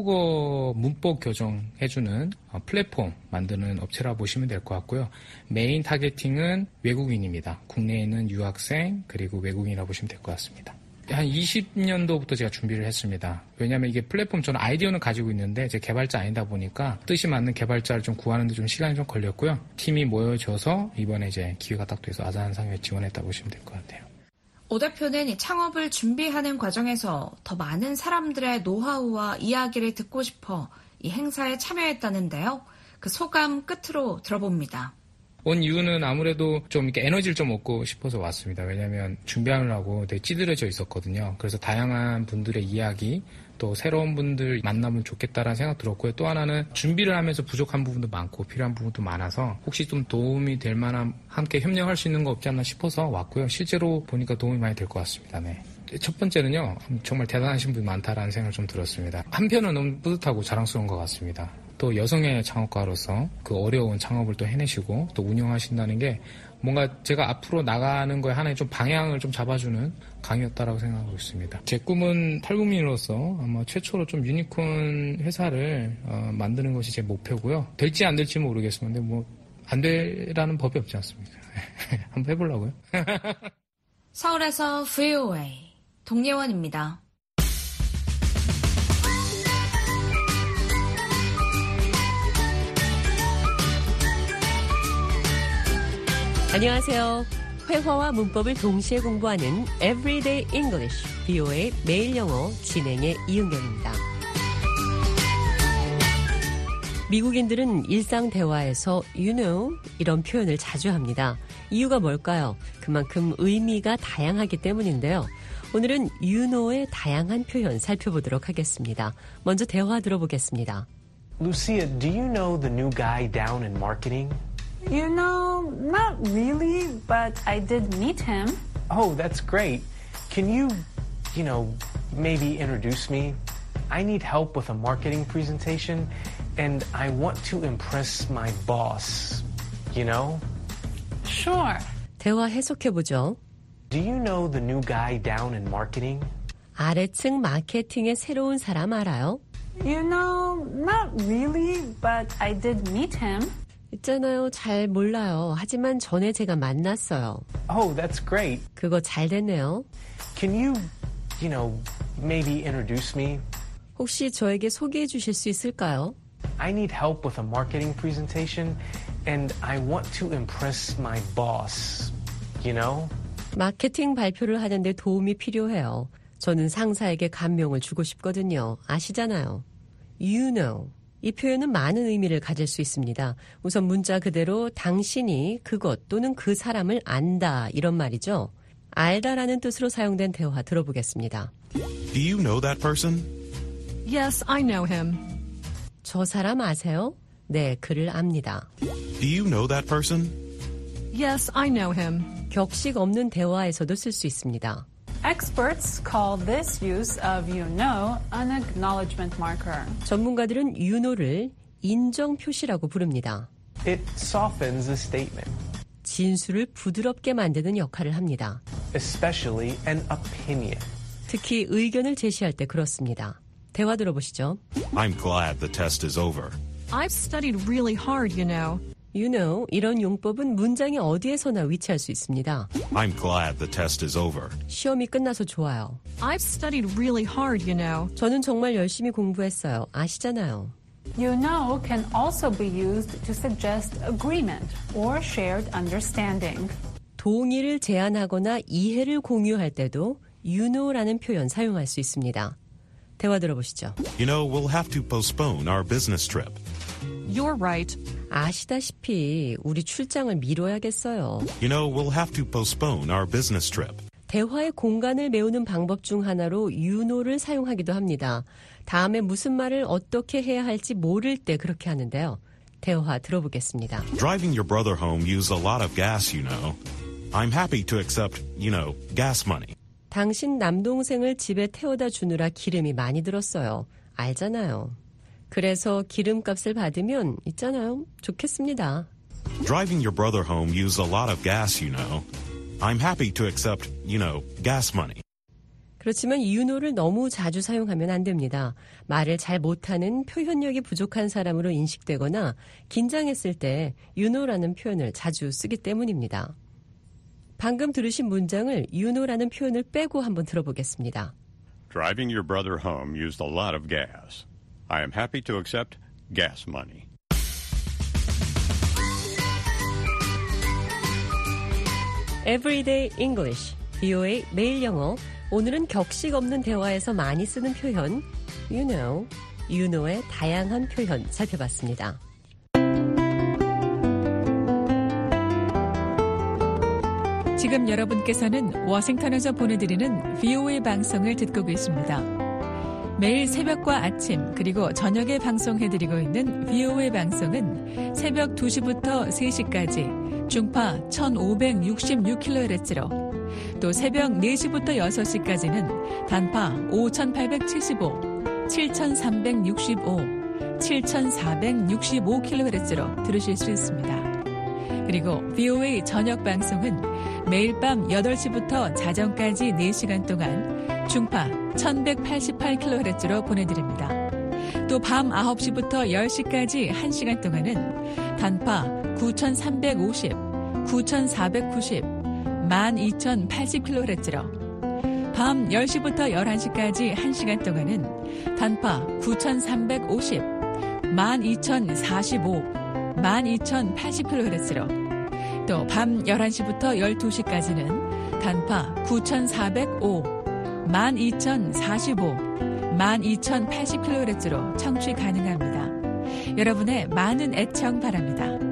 한국어 문법 교정해주는 플랫폼 만드는 업체라 보시면 될 것 같고요. 메인 타겟팅은 외국인입니다. 국내에 있는 유학생 그리고 외국인이라 보시면 될 것 같습니다. 한 20년도부터 제가 준비를 했습니다. 왜냐하면 이게 플랫폼 저는 아이디어는 가지고 있는데 제 개발자 아니다 보니까 뜻이 맞는 개발자를 좀 구하는데 좀 시간이 좀 걸렸고요. 팀이 모여져서 이번에 이제 기회가 딱 돼서 아산상회에 지원했다 보시면 될 것 같아요. 오 대표는 이 창업을 준비하는 과정에서 더 많은 사람들의 노하우와 이야기를 듣고 싶어 이 행사에 참여했다는데요. 그 소감 끝으로 들어봅니다. 온 이유는 아무래도 좀 이렇게 에너지를 좀 얻고 싶어서 왔습니다. 왜냐하면 준비하느라고 되게 찌들어져 있었거든요. 그래서 다양한 분들의 이야기, 또 새로운 분들 만나면 좋겠다라는 생각 들었고요. 또 하나는 준비를 하면서 부족한 부분도 많고 필요한 부분도 많아서 혹시 좀 도움이 될 만한 함께 협력할 수 있는 거 없지 않나 싶어서 왔고요. 실제로 보니까 도움이 많이 될 것 같습니다. 네. 첫 번째는요. 정말 대단하신 분이 많다라는 생각을 좀 들었습니다. 한편은 너무 뿌듯하고 자랑스러운 것 같습니다. 또 여성의 창업가로서 그 어려운 창업을 또 해내시고 또 운영하신다는 게 뭔가 제가 앞으로 나가는 거에 하나의 좀 방향을 좀 잡아주는 강의였다라고 생각하고 있습니다. 제 꿈은 탈북민으로서 아마 최초로 좀 유니콘 회사를 만드는 것이 제 목표고요. 될지 안 될지 모르겠습니다. 뭐 안 되라는 법이 없지 않습니까? 한번 해보려고요. 서울에서 VOA 동예원입니다. 안녕하세요. 회화와 문법을 동시에 공부하는 Everyday English, VOA 매일 영어 진행의 이은경입니다. 미국인들은 일상 대화에서 you know 이런 표현을 자주 합니다. 이유가 뭘까요? 그만큼 의미가 다양하기 때문인데요. 오늘은 you know의 다양한 표현 살펴보도록 하겠습니다. 먼저 대화 들어보겠습니다. Lucia, do you know the new guy down in marketing? You know, not really, but I did meet him. Oh, that's great. Can you maybe introduce me? I need help with a marketing presentation, and I want to impress my boss, you know? Sure. 대화 해석해보죠. Do you know the new guy down in marketing? 아래층 마케팅의 새로운 사람 알아요? You know, not really, but I did meet him. 있잖아요. 잘 몰라요. 하지만 전에 제가 만났어요. Oh, that's great. 그거 잘 됐네요. Can you maybe introduce me? 혹시 저에게 소개해 주실 수 있을까요? I need help with a marketing presentation, and I want to impress my boss, you know? 마케팅 발표를 하는데 도움이 필요해요. 저는 상사에게 감명을 주고 싶거든요. 아시잖아요. You know. 이 표현은 많은 의미를 가질 수 있습니다. 우선 문자 그대로 당신이 그것 또는 그 사람을 안다 이런 말이죠. 알다라는 뜻으로 사용된 대화 들어보겠습니다. Do you know that person? Yes, I know him. 저 사람 아세요? 네, 그를 압니다. Do you know that person? Yes, I know him. 격식 없는 대화에서도 쓸 수 있습니다. Experts call this use of you know an acknowledgement marker. 전문가들은 you know를 인정 표시라고 부릅니다. It softens a statement. 진술을 부드럽게 만드는 역할을 합니다. Especially an opinion. 특히 의견을 제시할 때 그렇습니다. 대화 들어보시죠. I'm glad the test is over. I've studied really hard, you know. You know, 이런 용법은 문장의 어디에서나 위치할 수 있습니다. I'm glad the test is over. 시험이 끝나서 좋아요. I've studied really hard, you know. 저는 정말 열심히 공부했어요. 아시잖아요. You know can also be used to suggest agreement or shared understanding. 동의를 제안하거나 이해를 공유할 때도 you know라는 표현 사용할 수 있습니다. 대화 들어보시죠. You know, we'll have to postpone our business trip. You're right. 아시다시피 우리 출장을 미뤄야겠어요. You know, we'll have to postpone our business trip. 대화의 공간을 메우는 방법 중 하나로 you know를 사용하기도 합니다. 다음에 무슨 말을 어떻게 해야 할지 모를 때 그렇게 하는데요. 대화 들어보겠습니다. Driving your brother home used a lot of gas, you know. I'm happy to accept, gas money. 당신 남동생을 집에 태워다 주느라 기름이 많이 들었어요. 알잖아요. 그래서 기름값을 받으면 있잖아요. 좋겠습니다. Driving your brother home used a lot of gas, you know. I'm happy to accept, gas money. 그렇지만 you know를 너무 자주 사용하면 안 됩니다. 말을 잘 못하는 표현력이 부족한 사람으로 인식되거나 긴장했을 때 you know라는 표현을 자주 쓰기 때문입니다. 방금 들으신 문장을 you know라는 표현을 빼고 한번 들어보겠습니다. Driving your brother home used a lot of gas. I am happy to accept gas money. Everyday English, VOA 매일 영어. 오늘은 격식 없는 대화에서 많이 쓰는 표현, you know의 다양한 표현 살펴봤습니다. 지금 여러분께서는 워싱턴에서 보내드리는 VOA 방송을 듣고 계십니다. 매일 새벽과 아침 그리고 저녁에 방송해드리고 있는 VOA 방송은 새벽 2시부터 3시까지 중파 1566kHz로 또 새벽 4시부터 6시까지는 단파 5875, 7365, 7465kHz로 들으실 수 있습니다. 그리고 VOA 저녁 방송은 매일 밤 8시부터 자정까지 4시간 동안 중파 1188kHz로 보내드립니다. 또 밤 9시부터 10시까지 1시간 동안은 단파 9350, 9490, 12080kHz로 밤 10시부터 11시까지 1시간 동안은 단파 9350, 12045, 12080kHz로 또 밤 11시부터 12시까지는 단파 9405, 12045, 12080kHz로 청취 가능합니다. 여러분의 많은 애청 바랍니다.